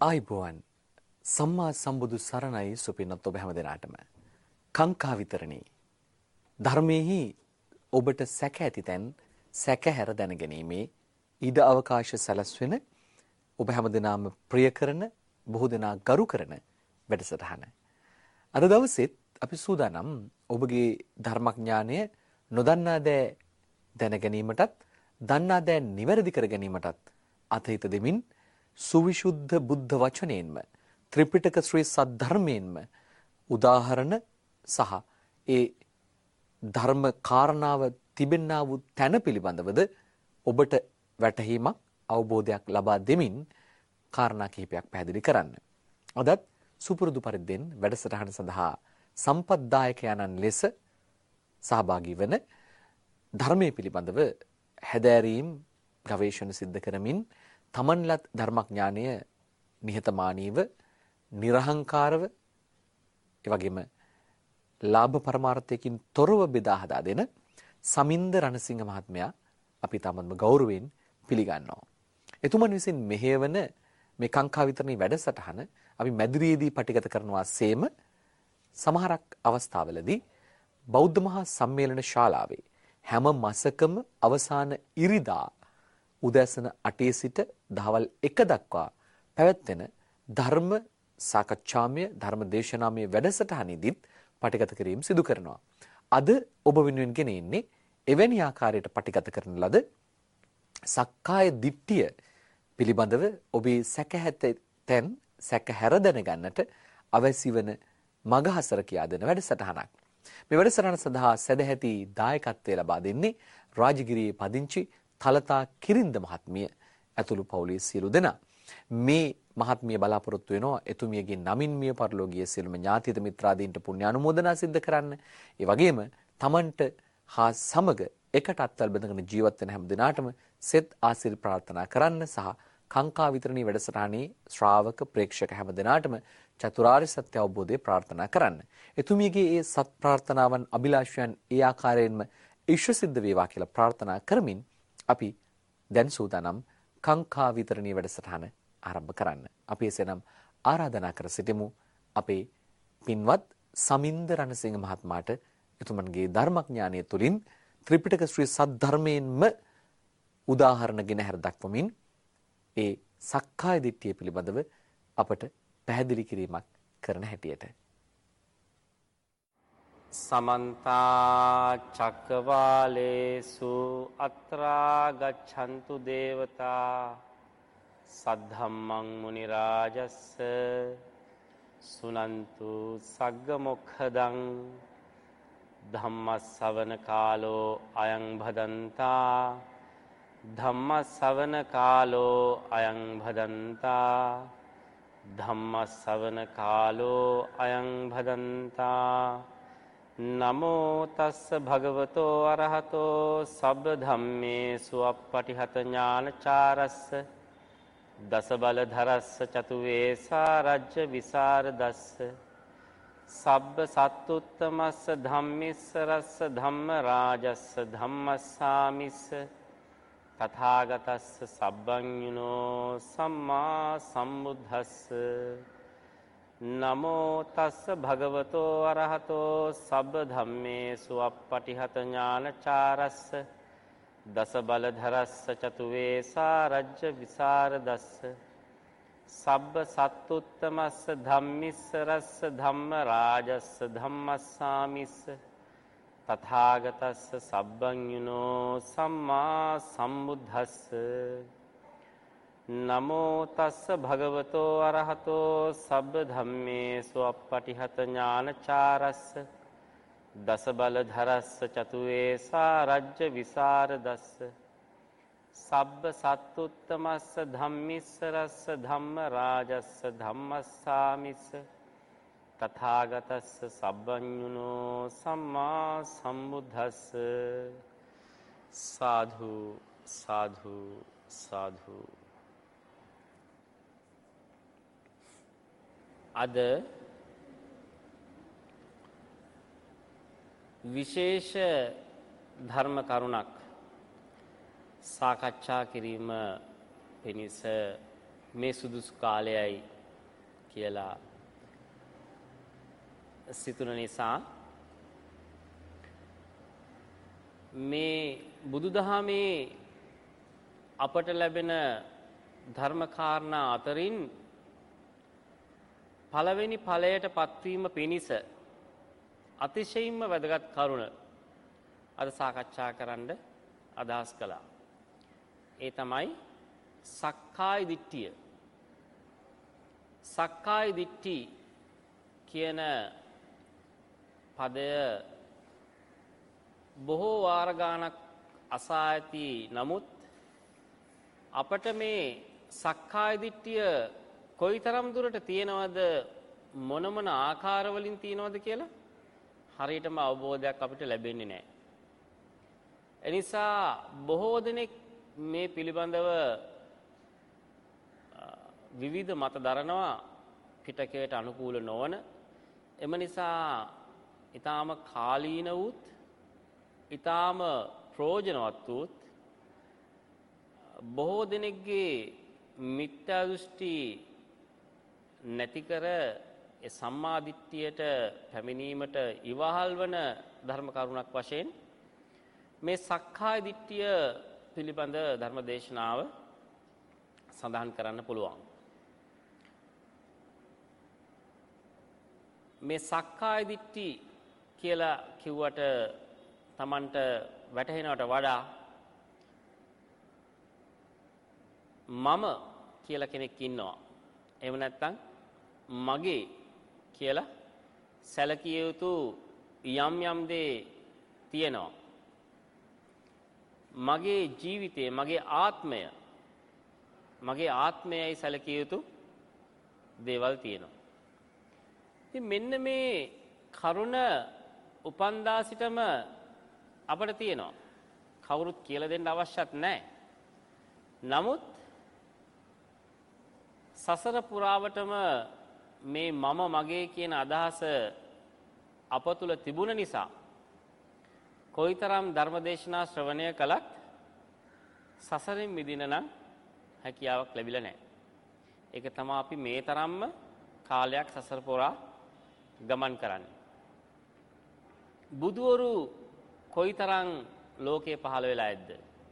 ආයිබෝවන් සම්මා සම්බුදු සරණයි සුපින්නත් ඔබ හැම දෙනාටම කාංකා විතරණී ධර්මයේහි ඔබට සැක ඇති තැන් සැකහැර දැනගැනීමේ ඉඩ අවකාශ සැලස්වෙන ඔබ හැම දෙනාම ප්‍රිය කරන බොහෝ දෙනා ගරු කරන වැඩසටහන. අද දවසෙත් අපි සූදානම් ඔබගේ ධර්මඥානය නොදන්නා දෑ දැන ගැනීමටත් දන්නා දෑ නිවැරදි කර ගැනීමටත් අතහිත දෙමින් සුවිශුද්ධ බුද්ධ වචනයෙන්ම ත්‍රිපිටක ශ්‍රී සද්ධර්මයෙන්ම උදාහරණ සහ ඒ ධර්ම කාරණාව තිබෙන්නා වූ තැන පිළිබඳවද ඔබට වැටහීමක් අවබෝධයක් ලබා දෙමින් කාරණා කිහිපයක් පැහැදිලි කරන්න. අදත් සුපුරුදු පරිද්දෙන් වැඩසටහන සඳහා සම්පත්දායකයන්න් ලෙස සහභාගී වන ධර්මයේ පිළිබඳව හැදෑරීම් ගවේෂණ සිද්ධ කරමින් තමන්ලත් ධර්මඥානය නිහතමානීව නිර්හංකාරව එවැගේම ලාභ පරමාර්ථයකින් තොරව බෙදා හදා දෙන සමින්ද රණසිංහ මහත්මයා අපි තමන්ම ගෞරවයෙන් පිළිගන්නවා. එතුමන් විසින් මෙහෙයවන මේ කාංකා විතරණී වැඩසටහන අපි මැදිරියේදී පටිගත කරනවා සේම සමහරක් අවස්ථාවලදී බෞද්ධ මහා සම්මේලන ශාලාවේ හැම මාසකම අවසාන ඉරිදා උදෑසන 8 සිට දහවල් 1 දක්වා පැවැත්වෙන ධර්ම සාකච්ඡාමය ධර්ම දේශනාමය වැඩසටහනෙදිත් පටිගත කිරීම සිදු කරනවා. අද ඔබ වෙනුවෙන් ගෙන ඉන්නේ එවැනි ආකාරයට පටිගත කරන ලද සක්කාය දිට්ඨිය පිළිබඳව ඔබේ සැකහැතෙන් සැකහැර දැනගන්නට අවශ්‍ය වන මගහසර කියා දෙන වැඩසටහනක්. මේ වැඩසටහන සඳහා සදැහැති දායකත්වය ලබා දෙන්නේ රාජගිරියේ පදිංචි තලතා කිරින්ද මහත්මිය ඇතුළු පවුලේ සියලු දෙනා. මේ මහත්මිය බලාපොරොත්තු වෙනවා එතුමියගේ නමින් මිය පරලෝකීය සියලුම ඥාතිත මිත්‍රාදීන්ට පුණ්‍ය අනුමෝදනා සිද්ධ කරන්න. ඒ වගේම තමන්ට හා සමග එකට අත්වල බඳගෙන ජීවත් වෙන හැම දිනාටම සෙත් ආශිර්වාද ප්‍රාර්ථනා කරන්න සහ කාංකා විතරණී වැඩසටහනේ ශ්‍රාවක ප්‍රේක්ෂක හැම දිනාටම චතුරාර්ය සත්‍ය අවබෝධය ප්‍රාර්ථනා කරන්න. එතුමියගේ ඒ සත් ප්‍රාර්ථනාවන් අභිලාෂයන් ඒ ආකාරයෙන්ම ඉෂ්ට සිද්ධ වේවා කියලා ප්‍රාර්ථනා කරමින් අපි දැන් සූදානම් කාංකා විතරණී වැඩසටහන ආරම්භ කරන්න. අපි එසේනම් ආරාධනා කර සිටිමු අපේ පින්වත් සමින්ද රණසිංහ මහත්මයාට එතුමන්ගේ ධර්මඥානය තුලින් ත්‍රිපිටක ශ්‍රී සද්ධර්මයෙන්ම උදාහරණ ගෙන හැර දක්වමින් ඒ සක්කාය දිට්ඨිය පිළිබඳව අපට පැහැදිලි කිරීමක් කරන හැටියට සමන්ත චක්කවාලේසු අත්‍රා ගච්ඡන්තු දේවතා සද්ධම්මං මුනි රාජස්ස සුනන්තු සග්ග මොක්ඛදං ධම්මස්සවන කාලෝ අයං භදන්තා ධම්මස්සවන කාලෝ අයං භදන්තා ධම්මස්සවන කාලෝ අයං භදන්තා නමෝ තස්ස භගවතෝ අරහතෝ සබ්බ ධම්මේසු අප්පටිහත ඥානචාරස්ස දස බල ධරස්ස චතු වේසා රජ්‍ය විසරදස්ස සබ්බ සත්තුත්තමස්ස ධම්මිස්ස රස්ස ධම්ම රාජස්ස ධම්මස්සාමිස්ස තථාගතස්ස සබ්බඤුනෝ සම්මා සම්බුද්දස්ස නමෝ තස්ස භගවතෝ අරහතෝ සබ්බ ධම්මේසු අප්පටිහත ඥානචාරස්ස දස බල ධරස්ස චතු වේසා රජ්‍ය විසරදස්ස සබ්බ සත්තුත්තමස්ස ධම්මිස්ස රස්ස ධම්ම රාජස්ස ධම්මස්සාමිස්ස තථාගතස්ස සබ්බඤුනෝ සම්මා සම්බුද්දස්ස නමෝ තස්ස භගවතෝ අරහතෝ සබ්බ ධම්මේසු අප්පටිහත ඥානචාරස්ස දස බල ධරස්ස චතු වේසා රජ්‍ය විසරදස්ස සබ්බ සත්තුත්තමස්ස ධම්මිස්ස රස්ස ධම්ම රාජස්ස ධම්මස්සාමිස්ස තථාගතස්ස සබ්බඤුනෝ සම්මා සම්බුද්දස්ස සාධු සාධු සාධු. අද විශේෂ ධර්ම කරුණක් සාකච්ඡා කිරීම පිණිස මේ සුදුසු කාලයයි කියලා සිතුන නිසා මේ බුදුදහමේ අපට ලැබෙන ධර්ම කාරණා අතරින් පළවෙනි ඵලයට පත්වීම පිණිස අතිශයින්ම වැදගත් කරුණ අද සාකච්ඡා කරන්න අදහස් කළා. ඒ තමයි සක්කාය දිට්ඨිය. සක්කාය දිට්ඨි කියන පදය බොහෝ වාර ගානක් අසා ඇති. නමුත් අපට මේ සක්කාය දිට්ඨිය කොයිතරම් දුරට තියෙනවද, මොන මොන ආකාරවලින් තියෙනවද කියලා හරියටම අවබෝධයක් අපිට ලැබෙන්නේ නැහැ. එනිසා බොහෝ දෙනෙක් මේ පිළිබඳව විවිධ මත දරනවා, පිටකයට අනුකූල නොවන. එම නිසා ඊටාම කාලීන වූත් ඊටාම ප්‍රයෝජනවත් වූත් බොහෝ දෙනෙක්ගේ මිත්‍යා දෘෂ්ටි නැති කර ඒ සම්මා දිට්ඨියට පැමිණීමට ඉවහල් වන ධර්ම කරුණක් වශයෙන් මේ සක්කාය දිට්ඨිය පිළිබඳ ධර්ම දේශනාව සඳහන් කරන්න පුළුවන්. මේ සක්කාය දිට්ඨි කියලා කිව්වට Tamanට වැටහෙනවට වඩා මම කියලා කෙනෙක් ඉන්නවා. එහෙම නැත්නම් මගේ කියලා සැලකිය යුතු යම් යම් දේ තියෙනවා. මගේ ජීවිතය, මගේ ආත්මයයි සැලකිය යුතු දේවල් තියෙනවා. ඉතින් මෙන්න මේ කරුණ උපන්දා සිටම අපිට තියෙනවා. කවුරුත් කියලා දෙන්න අවශ්‍යත් නැහැ. නමුත් සසර පුරාවටම මේ මම මගේ කියන අදහස අප තුල තිබුණ නිසා කොයිතරම් ධර්මදේශනා ශ්‍රවණය කළත් සසරෙන් මිදින නම් හැකියාවක් ලැබිලා නැහැ. ඒක තමයි අපි මේ තරම්ම කාලයක් සසර පුරා ගමන් කරන්නේ. බුදුවරු කොයිතරම් ලෝකේ පහළ වෙලා ඇද්ද?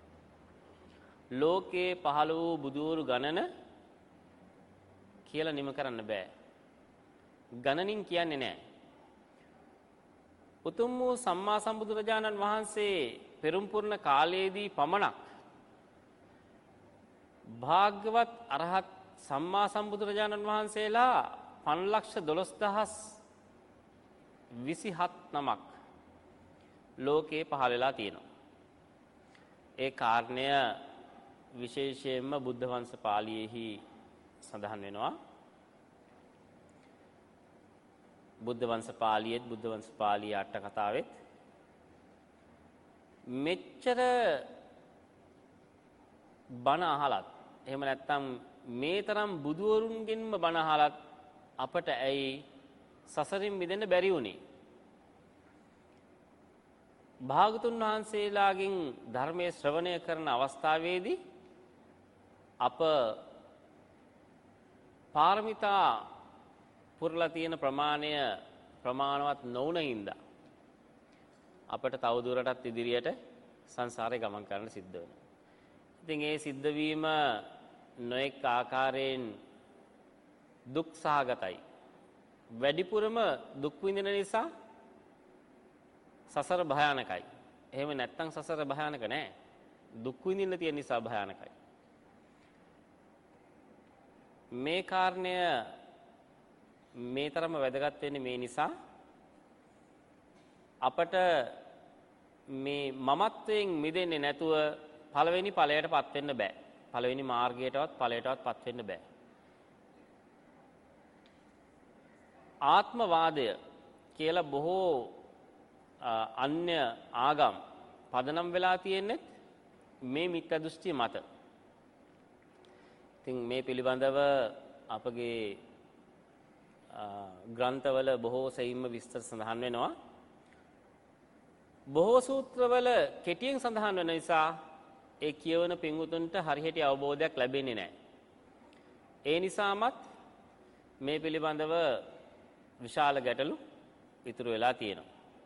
ලෝකේ පහළ වූ බුදුවරු ගණන කියලා නිම කරන්න බෑ. ගණනින් කියන්නේ නැහැ. උතුම් වූ සම්මා සම්බුදුරජාණන් වහන්සේ පෙරම් පුරන කාලයේදී පමණක් භාග්‍යවත් අරහත් සම්මා සම්බුදුරජාණන් වහන්සේලා 5,12,027 නමක් ලෝකේ පහළ වෙලා තියෙනවා. ඒ කාරණය විශේෂයෙන්ම බුද්ධ වංශ පාළියේහි සඳහන් වෙනවා. බුද්ධ වංශ පාළියෙත් බුද්ධ වංශ පාළිය අට කතාවෙත් මෙච්චර බණ අහලත්, එහෙම නැත්නම් මේ තරම් බුදුවරුන්ගෙන්ම බණ අහලත් අපට ඇයි සසරින් මිදෙන්න බැරි වුනේ? භාගතුන් වහන්සේලාගෙන් ධර්මයේ ශ්‍රවණය කරන අවස්ථාවේදී අප පාරමිතා පුරලා තියෙන ප්‍රමාණය ප්‍රමාණවත් නොවුන හින්දා අපට තවදුරටත් ඉදිරියට සංසාරේ ගමන් කරන්න සිද්ධ වෙනවා. ඉතින් ඒ සිද්ධ වීම නොඑක ආකාරයෙන් දුක් සහගතයි. වැඩිපුරම දුක් විඳින නිසා සසර භයානකයි. එහෙම නැත්නම් සසර භයානක නෑ. දුක් විඳින්න තියෙන නිසා භයානකයි. මේ කාරණය මේ තරම වැදගත් වෙන්නේ මේ නිසා අපට මේ මමත්වයෙන් මිදෙන්නේ නැතුව පළවෙනි ඵලයටපත් වෙන්න බෑ. පළවෙනි මාර්ගයටවත් ඵලයටවත්පත් වෙන්න බෑ. ආත්මවාදය කියලා බොහෝ අන්‍ය ආගම් පදනම් වෙලා තියෙන්නේ මේ මිත්‍යා දෘෂ්ටිය මත. ඉතින් මේ පිළිබඳව අපගේ ග්‍රන්ථවල බොහෝ සෙයින්ම විස්තර සඳහන් වෙනවා. බොහෝ සූත්‍රවල කෙටියෙන් සඳහන් වෙන නිසා ඒ කියවන පින්වුතුන්ට හරියට අවබෝධයක් ලැබෙන්නේ නැහැ. ඒ නිසාමත් මේ පිළිබඳව විශාල ගැටලු ඉතුරු වෙලා තියෙනවා.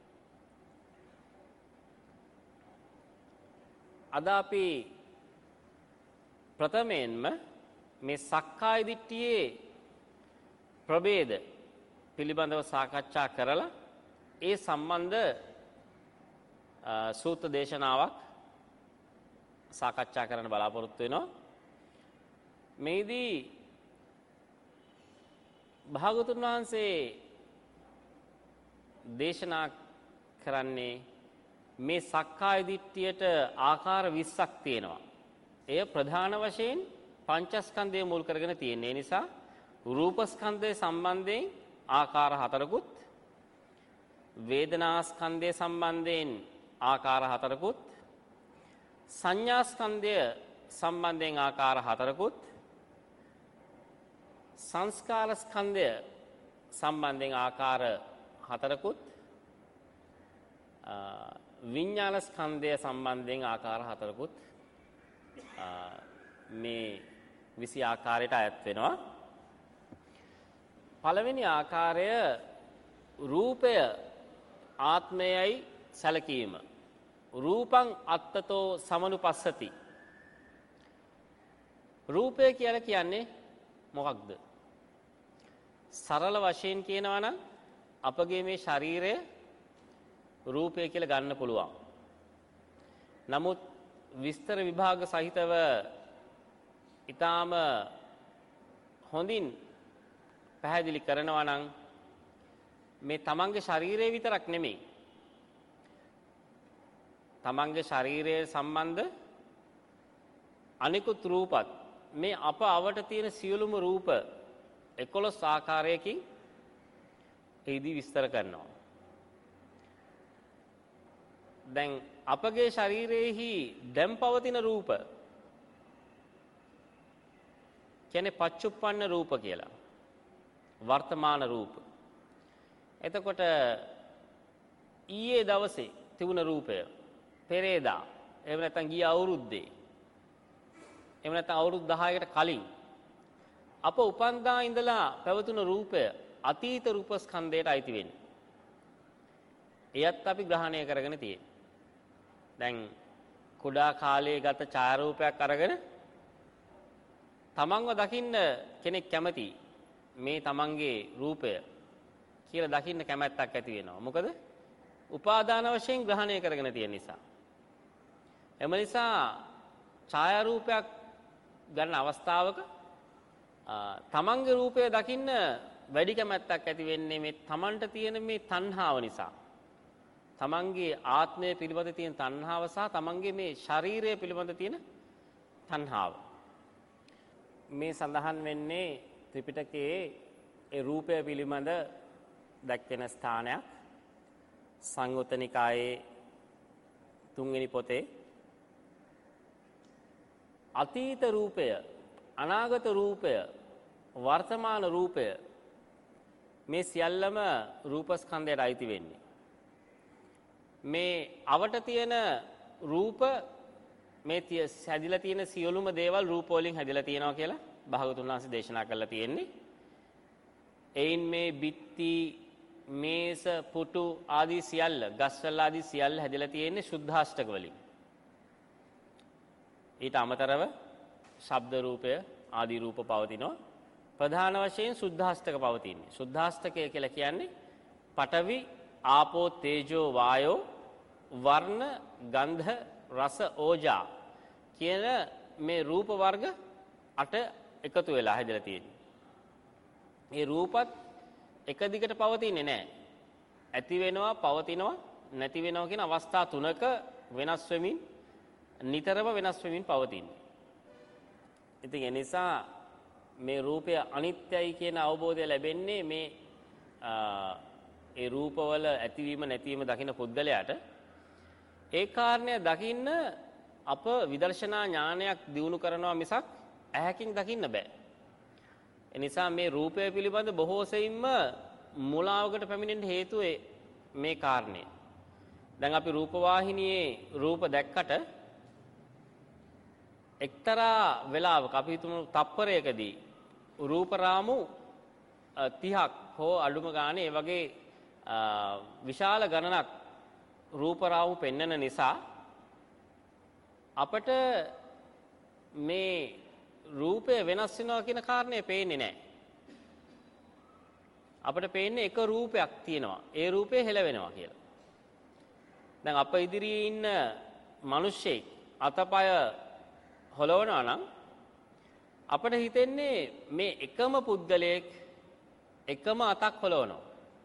අද අපි ප්‍රථමයෙන්ම මේ සක්කාය දිට්ඨියේ ප්‍රභේද පිළිබඳව සාකච්ඡා කරලා ඒ සම්බන්ධ සූත්‍ර දේශනාවක් සාකච්ඡා කරන්න බලාපොරොත්තු වෙනවා. මේදී භාගතුන් වහන්සේ දේශනා කරන්නේ මේ සක්කාය දිට්ඨියට ආකාර 20ක් තියෙනවා. එය ප්‍රධාන වශයෙන් පංචස්කන්ධය මුල් කරගෙන තියෙන නිසා රූපස්කන්ධය සම්බන්ධයෙන් ආකාර 4කුත්, වේදනාස්කන්ධය සම්බන්ධයෙන් ආකාර 4කුත්, සංඥාස්කන්ධය සම්බන්ධයෙන් ආකාර 4කුත්, සංස්කාර ස්කන්ධය සම්බන්ධයෙන් ආකාර 4කුත්, විඥාන ස්කන්ධය සම්බන්ධයෙන් ආකාර 4කුත් මේ 20 ආකාරයට අයත් වෙනවා. පළවෙනි ආකාරය රූපය ආත්මයයි සැලකීම. රූපං අත්තතෝ සමනුපස්සති. රූපය කියලා කියන්නේ මොකක්ද? සරල වශයෙන් කියනවා නම් අපගේ මේ ශරීරය රූපය කියලා ගන්න පුළුවන්. නමුත් විස්තර විභාග සහිතව ඊටාම හොඳින් පැහැදිලි කරනවා නම් මේ තමන්ගේ ශරීරය විතරක් නෙමෙයි. තමන්ගේ ශරීරය සම්බන්ධ අනිකුත් රූපත් මේ අප අවට තියෙන සියලුම රූප 11 ආකාරයකින් එහිදී විස්තර කරනවා. දැන් අපගේ ශරීරයේහි දැන් පවතින රූප කියන්නේ පච්චුප්පන්න රූප කියලා. වර්තමාන රූප. එතකොට ඊයේ දවසේ තිබුණ රූපය පෙරේදා එහෙම නැත්නම් ගිය අවුරුද්දේ එහෙම නැත්නම් අවුරුදු 10කට කලින් අප උපන්දා ඉඳලා පැවතුන රූපය අතීත රූපස්කන්ධයට අයිති වෙන්නේ. එයත් අපි ග්‍රහණය කරගෙන තියෙන්නේ. දැන් කුඩා කාලයේ ගත ඡායාරූපයක් අරගෙන තමන්ව දකින්න කෙනෙක් කැමති මේ තමන්ගේ රූපය කියලා දකින්න කැමැත්තක් ඇති වෙනවා. මොකද උපාදාන වශයෙන් ග්‍රහණය කරගෙන තියෙන නිසා. එම නිසා ඡායාරූපයක් ගන්න අවස්ථාවක තමන්ගේ රූපය දකින්න වැඩි කැමැත්තක් ඇති වෙන්නේ මේ තමන්ට තියෙන මේ තණ්හාව නිසා. තමන්ගේ ආත්මය පිළිබඳ තියෙන තණ්හාව සහ තමන්ගේ මේ ශරීරය පිළිබඳ තියෙන තණ්හාව. මේ සඳහන් වෙන්නේ ත්‍රිපිටකයේ ඒ රූපය පිළිබඳ දැක්වෙන ස්ථානයක්. සංයුත්ත නිකායේ 3 වෙනි පොතේ අතීත රූපය, අනාගත රූපය, වර්තමාන රූපය මේ සියල්ලම රූපස්කන්ධයට අයිති වෙන්නේ. මේ අවට තියෙන රූප මේ හැදිලා තියෙන සියලුම දේවල් රූප වලින් හැදිලා තියෙනවා කියලා භාගතුන් වහන්සේ දේශනා කරලා තියෙන්නේ. එයින් මේ බිත්ති, මේස, පුටු ආදී සියල්ල, ගස්වල ආදී සියල්ල හැදිලා තියෙන්නේ සුද්ධාෂ්ටක වලින්. ඊට අමතරව ශබ්ද රූපය ආදී රූප පවතිනවා. ප්‍රධාන වශයෙන් සුද්ධාෂ්ටක පවතින්නේ. සුද්ධාෂ්ටකය කියලා කියන්නේ පඨවි, ආපෝ, තේජෝ, වායෝ, වර්ණ, ගන්ධ, රස, ඕජා කියන මේ රූප වර්ග 8 එකතු වෙලා හැදලා තියෙන්නේ. මේ රූපත් එක දිගට පවතින්නේ නැහැ. ඇති වෙනවා, පවතිනවා, නැති වෙනවා කියන අවස්ථා තුනක වෙනස් වෙමින් නිතරම වෙනස් වෙමින් පවතින්නේ. ඉතින් ඒ නිසා මේ රූපය අනිත්‍යයි කියන අවබෝධය ලැබෙන්නේ මේ ඒ රූපවල ඇතිවීම නැතිවීම දකින පුද්ගලයාට. ඒ කාරණය දකින්න අප විදර්ශනා ඥානයක් දියුණු කරනවා මිසක් ඇහැකින් දකින්න බෑ. ඒ නිසා මේ රූපය පිළිබඳ බොහෝ සෙයින්ම මුලාවකට පැමිණෙන්න හේතුව මේ කාරණය. දැන් අපි රූපවාහිනියේ රූප දැක්කට එක්තරා වෙලාවක අපි හිතමු තප්පරයකදී රූපරාමු 30ක් හෝ අඩුම ගානේ ඒ වගේ විශාල ගණනක් රූපරාමු පෙන්වන නිසා අපට මේ රූපය වෙනස් වෙනවා කියන කාරණය පේන්නේ නැහැ. අපිට පේන්නේ එක රූපයක් තියෙනවා. ඒ රූපේ හෙලවෙනවා කියලා. දැන් අප ඉදිරියේ ඉන්න මිනිස්සෙක් අතපය හොලවනවා නම් අපිට හිතෙන්නේ මේ එකම පුද්ගලයෙක් එකම අතක් හොලවනවා.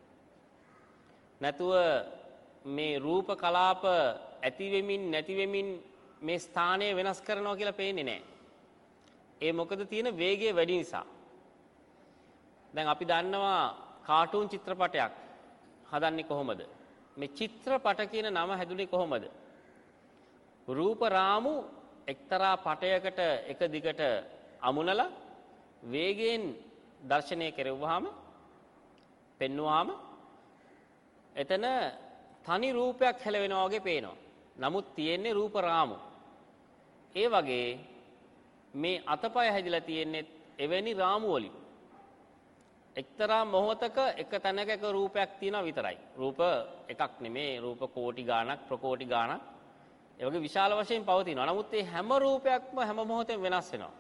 නැතුව මේ රූප කලාප ඇති වෙමින් නැති වෙමින් මේ ස්ථානය වෙනස් කරනවා කියලා පේන්නේ නැහැ. ඒ මොකද තියෙන වේගය වැඩි නිසා. දැන් අපි දන්නවා කාටුන් චිත්‍රපටයක් හදන්නේ කොහොමද? මේ චිත්‍රපට කියන නම හැදුනේ කොහොමද? රූප රාමු එක්තරා පටයකට එක දිගට අමුණලා වේගයෙන් දර්ශනය කෙරෙව්වහම පෙන්වුවාම එතන තනි රූපයක් හැලවෙනවා වගේ පේනවා. නමුත් තියෙන්නේ රූප රාමු. ඒ වගේ මේ අතපය හැදිලා තියෙන්නේ එවැනි රාමු වලින්. එක්තරා මොහොතක එක තැනක එක රූපයක් තියෙනවා විතරයි. රූප එකක් නෙමේ, රූප කෝටි ගාණක් ප්‍රකෝටි ගාණක් ඒ වගේ විශාල වශයෙන් පවතිනවා. නමුත් මේ හැම රූපයක්ම හැම මොහොතෙම වෙනස් වෙනවා.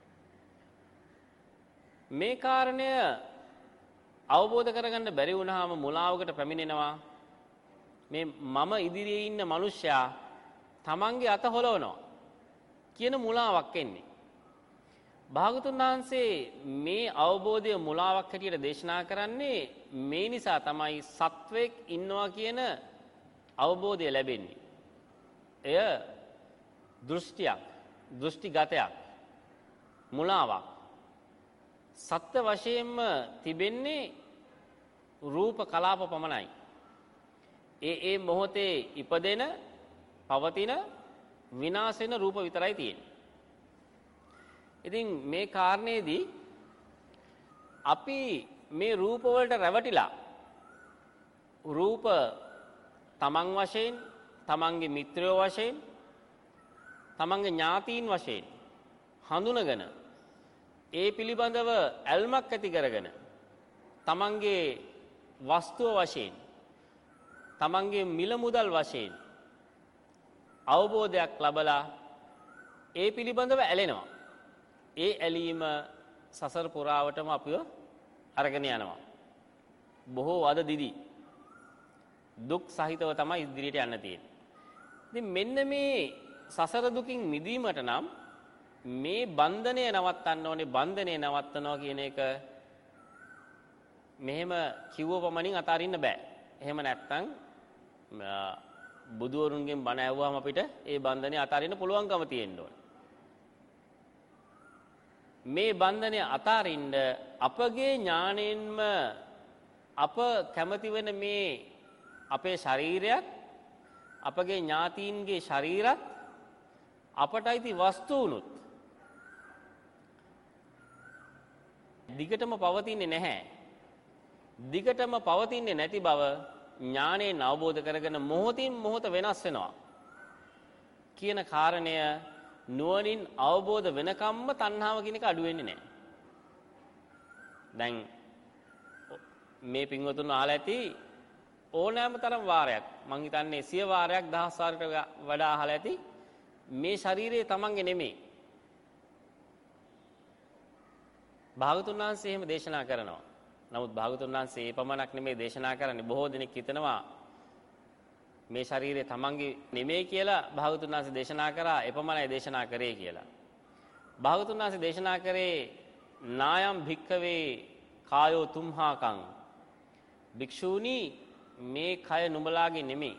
මේ කාරණය අවබෝධ කරගන්න බැරි වුණාම මුලාවකට පැමිණෙනවා. මේ මම ඉදිරියේ ඉන්න මිනිස්සයා තමන්ගේ අත හොලවනවා කියන මුලාවක් එන්නේ. භාගතුන් වහන්සේ මේ අවබෝධය මුලාවක් හැටියට දේශනා කරන්නේ මේ නිසා තමයි සත්වෙක් ඉන්නවා කියන අවබෝධය ලැබෙන්නේ. එය දෘෂ්ටියක්, දෘෂ්ටිගතයක්, මුලාවක්. සත්‍ය වශයෙන්ම තිබෙන්නේ රූප කලාප පමණයි. ඒ මොහොතේ ඉපදෙන, පවතින, විනාශ වෙන රූප විතරයි තියෙන්නේ. ඉතින් මේ කාරණේදී අපි මේ රූප වලට රැවටිලා රූප තමන් වශයෙන්, තමන්ගේ මිත්‍රයෝ වශයෙන්, තමන්ගේ ඥාතීන් වශයෙන් හඳුනගෙන ඒ පිළිබඳව ඇල්මක් ඇති කරගෙන තමන්ගේ වස්තුව වශයෙන්, තමන්ගේ මිල මුදල් වශයෙන් අවබෝධයක් ලබලා ඒ පිළිබඳව ඇලෙනවා. ඒ ඇලීම සසර පුරාවටම අපිව අරගෙන යනවා. බොහෝ අද දිදි දුක් සහිතව තමයි ඉදිරියට යන්න තියෙන්නේ. ඉතින් මෙන්න මේ සසර දුකින් මිදීමට නම් මේ බන්ධනය නවත්තන්න ඕනේ. බන්ධනය නවත්තනවා කියන එක මෙහෙම කිව්ව පමණින් අතාරින්න බෑ. එහෙම නැත්තම් බුදුවරුන්ගෙන් බණ ඇහුවාම අපිට ඒ බන්ධනය අතාරින්න පුළුවන්කම තියෙන්න ඕනේ. මේ බන්ධනය අතාරින්න අපගේ ඥාණයෙන්ම අප කැමති වෙන මේ අපේ ශරීරයත්, අපගේ ඥාතීන්ගේ ශරීරත්, අපට අයිති වස්තුනුත් දිගටම පවතින්නේ නැහැ. දිගටම පවතින්නේ නැති බව ඥාණයෙන් අවබෝධ කරගෙන මොහොතින් මොහොත වෙනස් වෙනවා කියන කාරණය නුවණින් අවබෝධ වෙනකම්ම තණ්හාව කියන එක අඩු වෙන්නේ නැහැ. දැන් මේ පින්වතුන් අහලා ඇති ඕනෑම තරම් වාරයක්, මං හිතන්නේ 100 වාරයක් 1000 වාරයකට වඩා අහලා ඇති මේ ශරීරය තමන්ගේ නෙමෙයි. භාගතුන් වහන්සේ එහෙම දේශනා කරනවා. නමුත් භාගතුන් වහන්සේ ඒ පමණක් නෙමෙයි දේශනා කරන්නේ. බොහෝ දෙනෙක් හිතනවා මේ ශරීරය තමන්ගේ නෙමෙයි කියලා භාගතුන් වහන්සේ දේශනා කරා, එපමණයි දේශනා කරේ කියලා. භාගතුන් වහන්සේ දේශනා කරේ නායම් භික්ඛවේ කායෝ තුම්හාකං. භික්ෂූනි මේ කය නුඹලාගේ නෙමෙයි.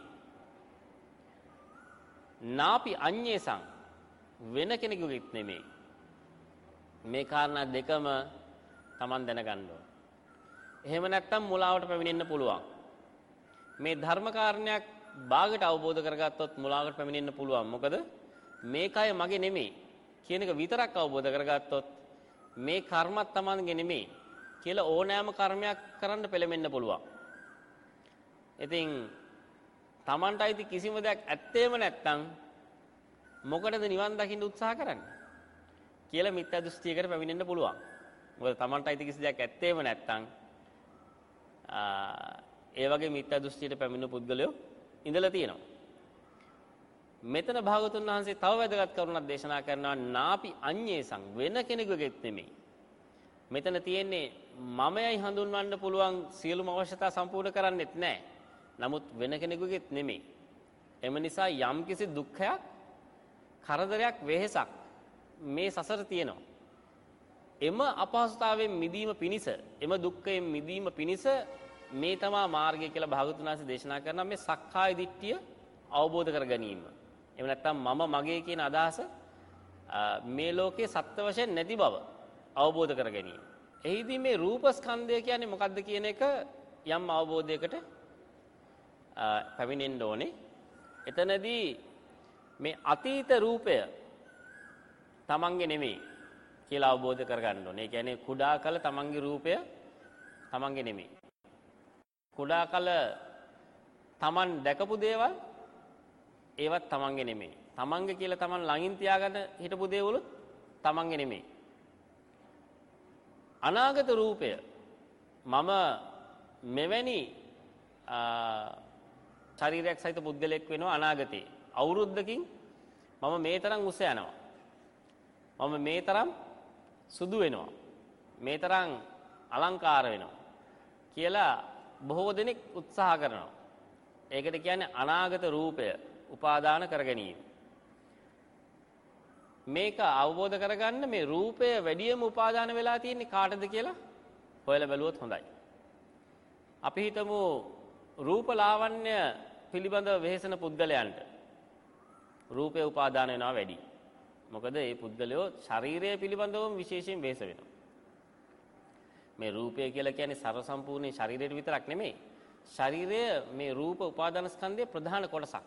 නාපි අඤ්ඤේසං වෙන කෙනෙකුගේත් නෙමෙයි. මේ කාරණා දෙකම Taman දැනගන්න ඕන. එහෙම නැත්නම් මුලාවට පැමිණෙන්න පුළුවන්. මේ ධර්ම කාරණයක් බාගට අවබෝධ කරගත්තොත් මුලාවට පැමිණෙන්න පුළුවන්. මොකද මේ කය මගේ නෙමෙයි කියන එක විතරක් අවබෝධ කරගත්තොත් මේ කර්මත් Tamanගේ නෙමෙයි කියලා ඕනෑම කර්මයක් කරන්න පෙළඹෙන්න පුළුවන්. ඉතින් Tamanට අයිති කිසිම දෙයක් ඇත්තේම නැත්නම් මොකටද නිවන් දකින්න උත්සාහ කරන්නේ කියලා මිත්‍යා දෘෂ්ටියකට පැමිණෙන්න පුළුවන්. මොකද Tamanට අයිති කිසි දෙයක් ඇත්තේම නැත්තම් ඒ වගේ මිත්‍යා දෘෂ්ටියට පැමිණෙන පුද්ගලයෝ ඉඳලා තියෙනවා. මෙතන භාගතුන් වහන්සේ තව වැදගත් කරුණක් දේශනා කරනවා නාපි අඤ්ඤේසං වෙන කෙනෙකුගෙත් නෙමෙයි. මෙතන තියෙන්නේ මමයි හඳුන්වන්න පුළුවන් සියලුම අවශ්‍යතා සම්පූර්ණ කරන්නෙත් නැහැ. නමුත් වෙන කෙනෙකුගෙත් නෙමෙයි. එම නිසා යම්කිසි දුක්ඛයක්, කරදරයක්, වෙහෙසක් මේ සසර තියෙනවා. එම අපහසුතාවයෙන් මිදීම පිණිස, එම දුක්ඛයෙන් මිදීම පිණිස මේ තමා මාර්ගය කියලා භාගතුන් වහන්සේ දේශනා කරනවා මේ සක්කාය දිට්ඨිය අවබෝධ කර ගැනීම. එහෙම නැත්නම් මම මගේ කියන අදහස මේ ලෝකේ සත්‍ය වශයෙන් නැති බව අවබෝධ කර ගැනීම. එහිදී මේ රූප ස්කන්ධය කියන්නේ මොකක්ද කියන එක යම් අවබෝධයකට පැමිණෙන්න ඕනේ. එතනදී මේ අතීත රූපය තමන්ගේ නෙමෙයි කියලා අවබෝධ කරගන්න ඕනේ. ඒ කියන්නේ කුඩා කල තමන්ගේ රූපය තමන්ගේ නෙමෙයි. කුඩා කල තමන් දැකපු දේවල් ඒවත් තමන්ගේ නෙමෙයි. තමන්ගේ කියලා තමන් ළඟින් තියාගෙන හිටපු දේවලුත් තමන්ගේ නෙමෙයි. අනාගත රූපය මම මෙවැනි ශරීරයක් සහිත පුද්ගලෙක් වෙනවා අනාගතේ. අවුරුද්දකින් මම මේ තරම් උස යනවා. මම මේ තරම් සුදු වෙනවා. මේ තරම් අලංකාර වෙනවා කියලා බොහෝ දෙනෙක් උත්සාහ කරනවා. ඒකට කියන්නේ අනාගත රූපය උපාදාන කර ගැනීම. මේක අවබෝධ කරගන්න මේ රූපය වැඩියම උපාදාන වෙලා තියෙන්නේ කාටද කියලා හොයලා බැලුවොත් හොඳයි. අපි හිතමු රූප ලාවන්‍ය පිළිබඳව වෙහෙසන පුද්ගලයන්ට රූපය උපාදාන වෙනවා වැඩි. මොකද මේ පුද්ගලයෝ ශරීරය පිළිබඳවම විශේෂයෙන් වෙහෙස වෙනවා. මේ රූපය කියලා කියන්නේ සර්ව සම්පූර්ණ ශරීරයට විතරක් නෙමෙයි. ශරීරය මේ රූප උපාදාන ස්කන්ධයේ ප්‍රධාන කොටසක්.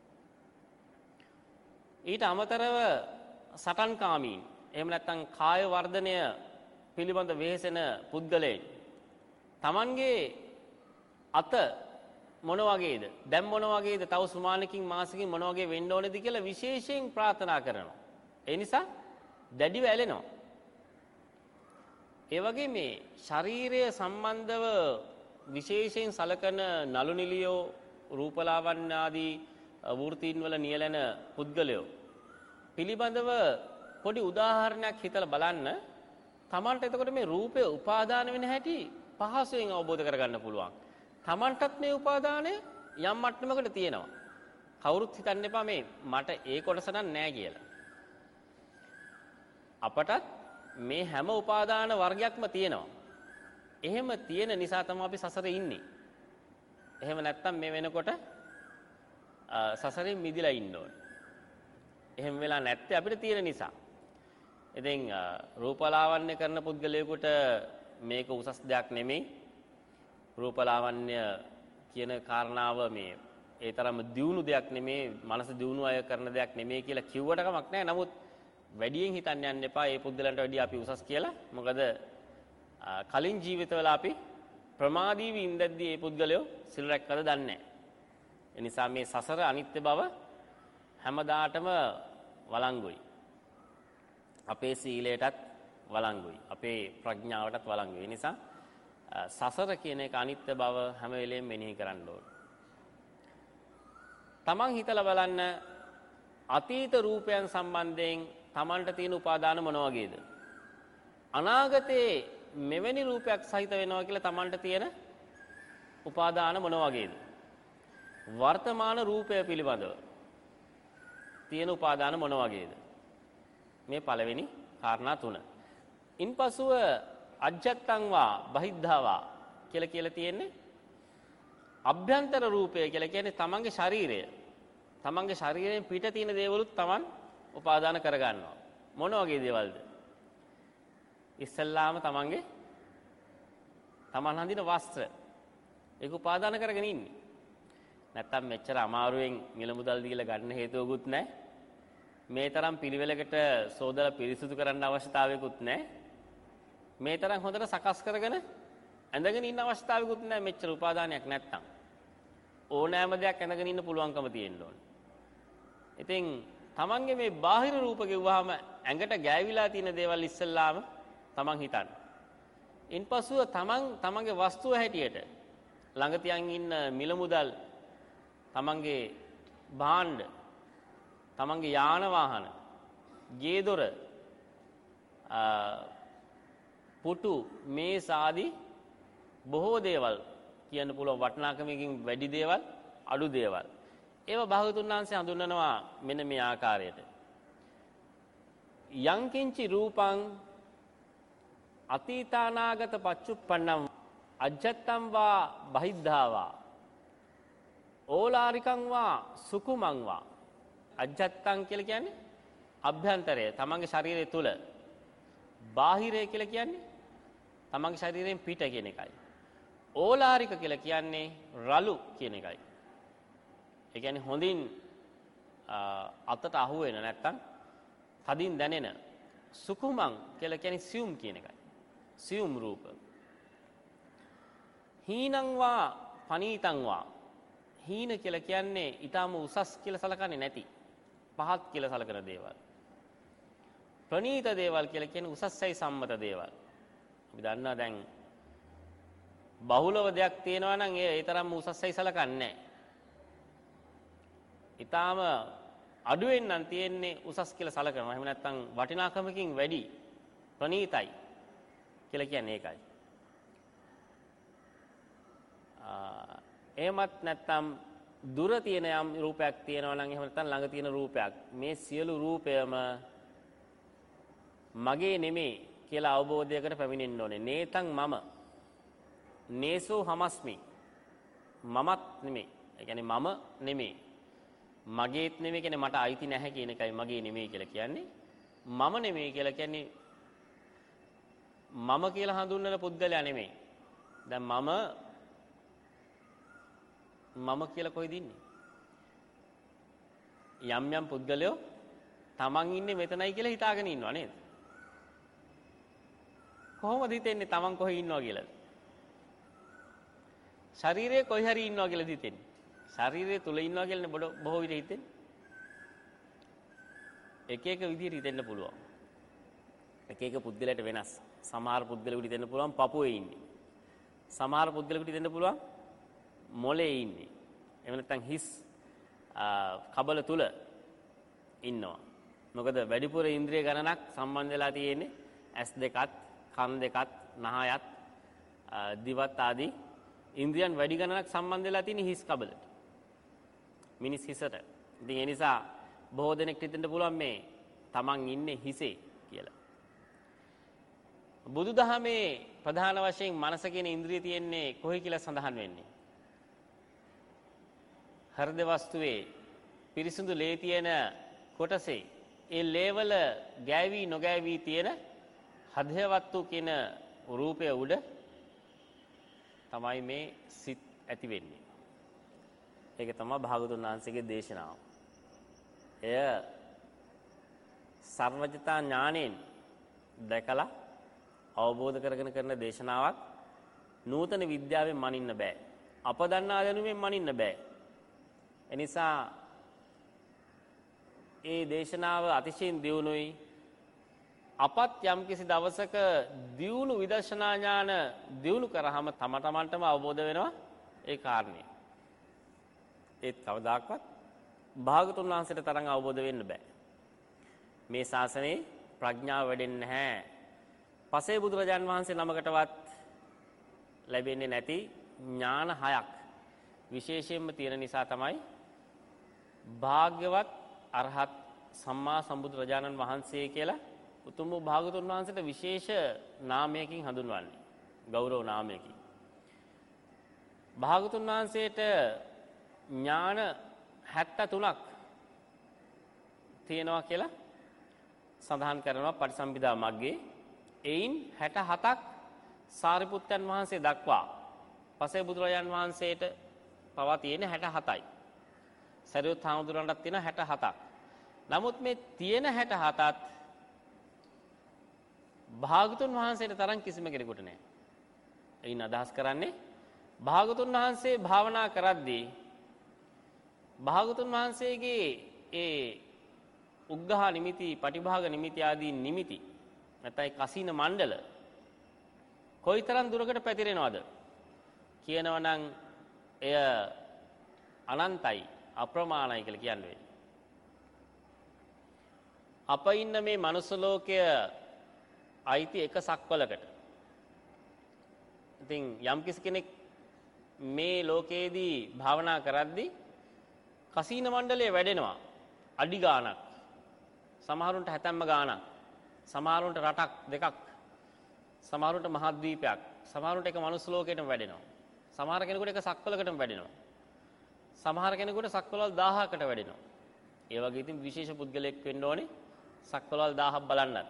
ඊට අමතරව සටන්කාමීන් එහෙම නැත්නම් කාය වර්ධනය පිළිබඳ වෙහෙසෙන පුද්ගලයන් Tamanගේ අත මොන වගේද දැන් මොන වගේද තව සුමානකින් මාසකින් මොන වගේ වෙන්න ඕනේද කියලා විශේෂයෙන් ප්‍රාර්ථනා කරනවා. ඒ නිසා දැඩිව ඇලෙනවා. ඒ වගේ මේ ශරීරය සම්බන්ධව විශේෂයෙන් සලකන නළු නිලියෝ රූපලාවන්‍ය ආදී වෘත්තීන් වල නියැලෙන පුද්ගලයෝ පිළිබඳව පොඩි උදාහරණයක් හිතලා බලන්න. Tamanට එතකොට මේ රූපය උපාදාන වෙන හැටි පහසුවෙන් අවබෝධ කරගන්න පුළුවන්. Tamanටත් මේ උපාදානය යම් මට්ටමකට තියෙනවා. කවුරුත් හිතන්න එපා මේ මට ඒ කොටස නෑ කියලා. අපටත් මේ හැම උපාදාන වර්ගයක්ම තියෙනවා. එහෙම තියෙන නිසා තමයි අපි සසරේ ඉන්නේ. එහෙම නැත්තම් මේ වෙනකොට සසරෙන් මිදිලා ඉන්න ඕනේ. එහෙම වෙලා නැත්තේ අපිට තියෙන නිසා. ඉතින් රූපලාවන්‍ය කරන පුද්ගලයෙකුට මේක උසස් දෙයක් නෙමෙයි. රූපලාවන්‍ය කියන කාරණාව මේ ඒ තරම් දියුණු දෙයක් නෙමෙයි, මනස දියුණු අය කරන දෙයක් නෙමෙයි කියලා කිව්වට කමක් නැහැ. නමුත් වැඩියෙන් හිතන්න යන්න එපා මේ පුද්ගලයන්ට වැඩිය අපි උසස් කියලා. මොකද කලින් ජීවිතවල අපි ප්‍රමාදීව ඉඳද්දී මේ පුද්ගලයෝ සිල් රැක්කද දන්නේ නැහැ. ඒ නිසා මේ සසර අනිත්‍ය බව හැමදාටම වළංගුයි. අපේ සීලයටත් වළංගුයි. අපේ ප්‍රඥාවටත් වළංගුයි. ඒ නිසා සසර කියන එක අනිත්‍ය බව හැම වෙලෙම මෙනෙහි කරන්න ඕන. තමන් හිතලා බලන්න අතීත රූපයන් සම්බන්ධයෙන් තමන්ට තියෙන උපාදාන මොන වගේද? අනාගතේ මෙවැනි රූපයක් සහිත වෙනවා කියලා තමන්ට තියෙන උපාදාන මොන වගේද? වර්තමාන රූපය පිළිබඳව තියෙන උපාදාන මොන වගේද? මේ පළවෙනි කාරණා තුන. ඉන්පසුව අජ්ජත්තං වා බහිද්ධා කියලා තියෙන්නේ අභ්‍යන්තර රූපය කියලා කියන්නේ තමන්ගේ ශරීරය. තමන්ගේ ශරීරයෙන් පිට තියෙන දේවලුත් තමන් උපාදාන කරගන්නවා. මොන වගේ දේවල්ද? ඉස්සල්ලාම තමන් හඳින වස්ත්‍ර. ඒක උපාදාන කරගෙන ඉන්නේ. නැත්තම් මෙච්චර අමාරුවෙන් මිල මුදල් දීලා ගන්න හේතුවකුත් නැහැ. මේ තරම් පිළිවෙලකට සෝදලා පිරිසුදු කරන්න අවශ්‍යතාවයකුත් නැහැ. මේ තරම් හොඳට සකස් කරගෙන ඇඳගෙන ඉන්න අවශ්‍යතාවයකුත් නැහැ. මෙච්චර උපාදානයක් නැත්තම් ඕනෑම දෙයක් ඇඳගෙන ඉන්න පුළුවන්කම තියෙන්න ඕනේ. ඉතින් තමන්ගේ මේ බාහිර රූප ගෙවුවාම ඇඟට ගෑවිලා තියෙන දේවල් ඉස්සල්ලාම තමන් හිතන්න. ඉන්පසුව තමන්ගේ වස්තුව හැටියට ළඟ තියන් ඉන්න මිල මුදල්, තමන්ගේ භාණ්ඩ, තමන්ගේ යාන වාහන, ගේ දොර, පුටු, මේස ආදී බොහෝ දේවල් කියන්න පුළුවන් වටිනාකමකින් වැඩි දේවල්, අඩු දේවල්. ඒවා භාගතුන් වහන්සේ හඳුන්වනවා මෙන්න මේ ආකාරයට. යංකින්චි රූපං අතීතානාගත පච්චුප්පන්නම් අජ්ජත්තම් වා බහිද්ධා වා ඕලාරිකං වා සුකුමං වා. අජ්ජත්තං කියලා කියන්නේ අභ්‍යන්තරය, තමන්ගේ ශරීරය තුල. බාහිරය කියලා කියන්නේ තමන්ගේ ශරීරයෙන් පිට කියන එකයි. ඕලාරික කියලා කියන්නේ රළු කියන එකයි. ඒ කියන්නේ හොඳින් අතට අහු වෙන නැත්තම් තදින් දැනෙන. සුකුමං කියලා කියන්නේ සියුම් කියන එකයි. සියුම් රූප. හීනං වා පනීතං වා. හීන කියලා කියන්නේ ඊටාම උසස් කියලා සලකන්නේ නැති, පහත් කියලා සලකන දේවල්. ප්‍රනීත දේවල් කියලා කියන්නේ උසස්යි සම්මත දේවල්. අපි දන්නවා දැන් බහුලව දෙයක් තියෙනවා නම් ඒ තරම්ම උසස්යි සලකන්නේ නැහැ. ඊටාම අඩුවෙන් නම් තියෙන්නේ උසස් කියලා සලකනවා. එහෙම නැත්නම් වටිනාකමකින් වැඩි ප්‍රනීතයි කියලා කියන්නේ ඒකයි. එහෙමත් නැත්නම් දුර තියෙන යම් රූපයක් තියෙනවා නම් එහෙම නැත්නම් ළඟ තියෙන රූපයක්, මේ සියලු රූපයම මගේ නෙමෙයි කියලා අවබෝධයකට පැමිණෙන්න ඕනේ. නේතං මම නේසෝ හමස්මි. මමත් නෙමෙයි. ඒ කියන්නේ මම නෙමෙයි. මගේත් නෙමෙයි කියන්නේ මට අයිති නැහැ කියන එකයි මගේ නෙමෙයි කියලා කියන්නේ. මම නෙමෙයි කියලා කියන්නේ මම කියලා හඳුන්වන පුද්ගලයා නෙමෙයි. දැන් මම කියලා කොහෙද ඉන්නේ? යම් යම් පුද්ගලයෝ තමන් ඉන්නේ මෙතනයි කියලා හිතාගෙන ඉන්නවා නේද? කොහොමද හිතෙන්නේ තමන් කොහෙ ඉන්නවා කියලාද? ශරීරයේ කොයි හරි ඉන්නවා කියලාද හිතෙන්නේ? ශරීරය තුල ඉන්නවා කියලානේ බොහෝ විට හිතෙන්නේ. එක එක විදිහට හිතෙන්න පුළුවන්. එක එක පුද්ගලයාට වෙනස්. සමහර පුද්ගලයෙකුට හිතෙන්න පුළුවන් පපුවේ ඉන්නේ. සමහර පුද්ගලයෙකුට හිතෙන්න පුළුවන් මොලේ ඉන්නේ. එහෙම නැත්නම් හිස් කබල තුල ඉන්නවා. මොකද වැඩිපුර ඉන්ද්‍රිය ගණනක් සම්බන්ධ වෙලා තියෙන්නේ ඇස් දෙකත්, කන් දෙකත්, නහයත්, දිවත් ආදී ඉන්ද්‍රියන් වැඩි ගණනක් සම්බන්ධ වෙලා තියෙන්නේ හිස් කබලට. මිනිස් හිසට. ඉතින් ඒ නිසා බොහෝ දෙනෙක් හිතෙන්න පුළුවන් මේ තමන් ඉන්නේ හිසේ කියලා. බුදුදහමේ ප්‍රධාන වශයෙන් මනස කියන ඉන්ද්‍රිය තියෙන්නේ කොහේ කියලා සඳහන් වෙන්නේ? හෘද වස්තුවේ පිරිසිදු ලේ තියෙන කොටසේ ඒ ලේවල ගෑවි නොගෑවි තියෙන හදවත්තු කියන රූපය උඩ තමයි මේ සිත් ඇති වෙන්නේ. ඒක තමයි භාගතුන් වහන්සේගේ දේශනාව. එය සර්වජිතා ඥාණයෙන් දැකලා අවබෝධ කරගෙන කරන දේශනාවක්. නූතන විද්‍යාවෙන් මනින්න බෑ. අප දන්නා දැනුමෙන් මනින්න බෑ. එනිසා ඒ දේශනාව අතිශයින් දියුණුයි. අපත් යම්කිසි දවසක දියුණු විදර්ශනා ඥාන දියුණු කරාම තම තමන්ටම අවබෝධ වෙනවා ඒ කාරණේ. ඒත් කවදාකවත් භාගතුන් වහන්සේට තරම් අවබෝධ වෙන්න බෑ. මේ ශාසනයේ ප්‍රඥාව වැඩෙන්නේ නැහැ. පසේ බුදුරජාන් වහන්සේ නමකටවත් ලැබෙන්නේ නැති ඥාන හයක් විශේෂයෙන්ම තියෙන නිසා තමයි භාග්‍යවත් අරහත් සම්මා සම්බුදුරජාණන් වහන්සේ කියලා උතුම් වූ භාගතුන් වහන්සේට විශේෂ නාමයකින් හඳුන්වන්නේ. ගෞරව නාමයකින්. භාගතුන් වහන්සේට ඥාන 73ක් තියෙනවා කියලා සඳහන් කරනවා පටිසම්භිදා මග්ගේ. එයින් 67ක් සාරිපුත්තයන් වහන්සේ දක්වා පසේ බුදුරජාන් වහන්සේට පවා තියෙන 67යි. සරියුත් හාමුදුරන්ටත් තියෙන 67ක්. නමුත් මේ තියෙන 67ත් භාගතුන් වහන්සේට තරම් කිසිම කෙනෙකුට නැහැ. එයින් අදහස් කරන්නේ භාගතුන් වහන්සේ භාවනා කරද්දී භාගතුන් වහන්සේගේ ඒ උග්ඝහ නිමිති, පටිභාග නිමිති ආදී නිමිති නැත්නම් කසින මණ්ඩල කොයිතරම් දුරකට පැතිරෙනවද කියනවා නම් එය අනන්තයි අප්‍රමාණයි කියලා කියන්නේ. අප ඉන්න මේ මනුස්ස ලෝකය අයිති එක සක්වලකට. ඉතින් යම් කෙනෙක් මේ ලෝකයේදී භාවනා කරද්දී කසීන මණ්ඩලය වැඩෙනවා අඩි ගාණක්. සමහරුන්ට හැතැම්ම ගාණක්. සමහරුන්ට රටක් දෙකක්. සමහරුන්ට මහද්වීපයක්. සමහරුන්ට එක මනුස්ස ලෝකයකටම වැඩෙනවා. සමහර කෙනෙකුට එක සක්වලකටම වැඩෙනවා. සමහර කෙනෙකුට සක්වලවල් 1000කට වැඩෙනවා. ඒ වගේ ඉතින් විශේෂ පුද්ගලයෙක් වෙන්න ඕනේ සක්වලවල් 1000ක් බලන්නත්.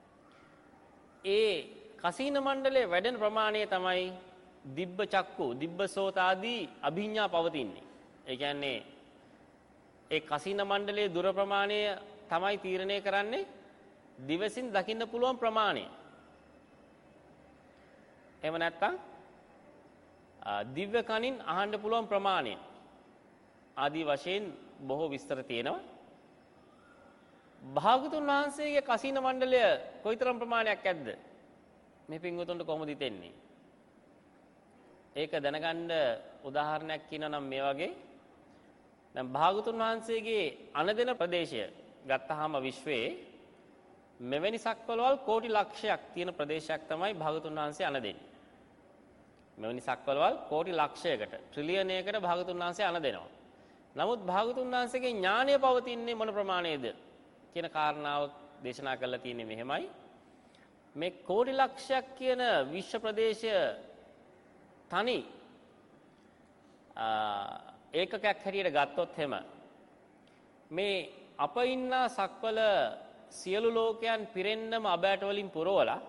ඒ කසීන මණ්ඩලයේ වැඩෙන ප්‍රමාණය තමයි දිබ්බ චක්කු, දිබ්බ සෝත ආදී අභිඥා පවතින්නේ. ඒ කියන්නේ ඒ කසීන මණ්ඩලයේ දුර ප්‍රමාණය තමයි තීරණය කරන්නේ දිවසින් දකින්න පුළුවන් ප්‍රමාණය. එහෙම නැත්නම් දිව්‍ය කනින් අහන්න පුළුවන් ප්‍රමාණය. ආදී වශයෙන් බොහෝ විස්තර තියෙනවා. භාගතුන් වහන්සේගේ කසීන මණ්ඩලය කොයිතරම් ප්‍රමාණයක් ඇද්ද? මේ පින්වතුන්ට කොහොමද හිතෙන්නේ? ඒක දැනගන්න උදාහරණයක් කියනවා නම් මේ වගේ. දැන් භාගතුන් වහන්සේගේ අනදෙන ප්‍රදේශය ගත්තාම විශ්වයේ මෙවැනි සක්වලවල් කෝටි ලක්ෂයක් තියෙන ප්‍රදේශයක් තමයි භාගතුන් වහන්සේ අනදෙන්නේ. මෙවැනි සක්වලවල් කෝටි ලක්ෂයකට, ට්‍රිලියනයකට භාගතුන් වහන්සේ අනදෙනවා. නමුත් භාගතුන් වහන්සේගේ ඥානය පවතින්නේ මොන ප්‍රමාණයද කියන කාරණාව දේශනා කරලා තියෙන්නේ මෙහෙමයි. මේ කෝටි ලක්ෂයක් කියන විශ්ව ප්‍රදේශය තනි ඒකකයක් හැටියට ගත්තොත් එහෙම මේ අප ඉන්න සක්වල සියලු ලෝකයන් පිරෙන්නම අබෑට වලින් පුරවලා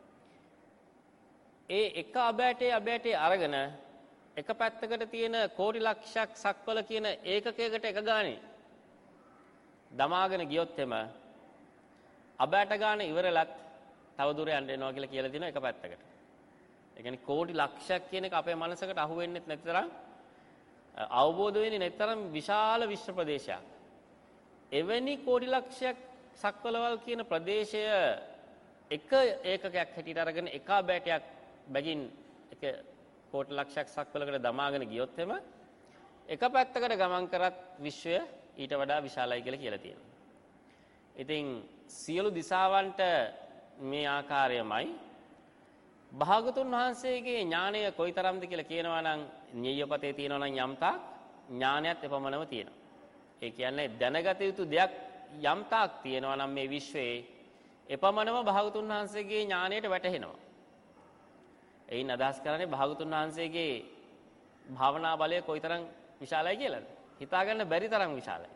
ඒ එක අබෑටේ අරගෙන එක පැත්තකට තියෙන කෝටි ලක්ෂයක් සක්වල කියන ඒකකයකට එක ගානේ දමාගෙන ගියොත් එම අබෑට ගාන ඉවරලත් තව දුර යන්න වෙනවා කියලා දිනවා එක පැත්තකට. ඒ කියන්නේ කෝටි ලක්ෂයක් කියන එක අපේ මනසකට අහු වෙන්නේ නැතරම් අවබෝධ වෙන්නේ නැතරම් විශාල විශ්ව ප්‍රදේශයක්. එවැනි කෝටි ලක්ෂයක් සක්වලවල් කියන ප්‍රදේශය එක ඒකකයක් හැටියට අරගෙන එක අබෑටයක් බැගින් එක කෝටි ලක්ෂයක් සක්වලකට දමාගෙන ගියොත් එම එක පැත්තකට ගමන් කරත් විශ්වය ඊට වඩා විශාලයි කියලා තියෙනවා. ඉතින් සියලු දිසාවන්ට මේ ආකාරයමයි භාගතුන් වහන්සේගේ ඥානය කොයිතරම්ද කියලා කියනවා නම් ඤෙය්‍යපතේ තියෙනවා නම් යම්තාක් ඥානයත් එපමණම තියෙනවා. ඒ කියන්නේ දැනගත යුතු දෙයක් යම්තාක් තියෙනවා නම් මේ විශ්වයේ එපමණම භාගතුන් වහන්සේගේ ඥානයට වැටහෙනවා. එයින් අදහස් කරන්නේ භාගතුන් වහන්සේගේ භාවනා බලය කොයිතරම් විශාලයි කියලාද? හිතාගන්න බැරි තරම් විශාලයි.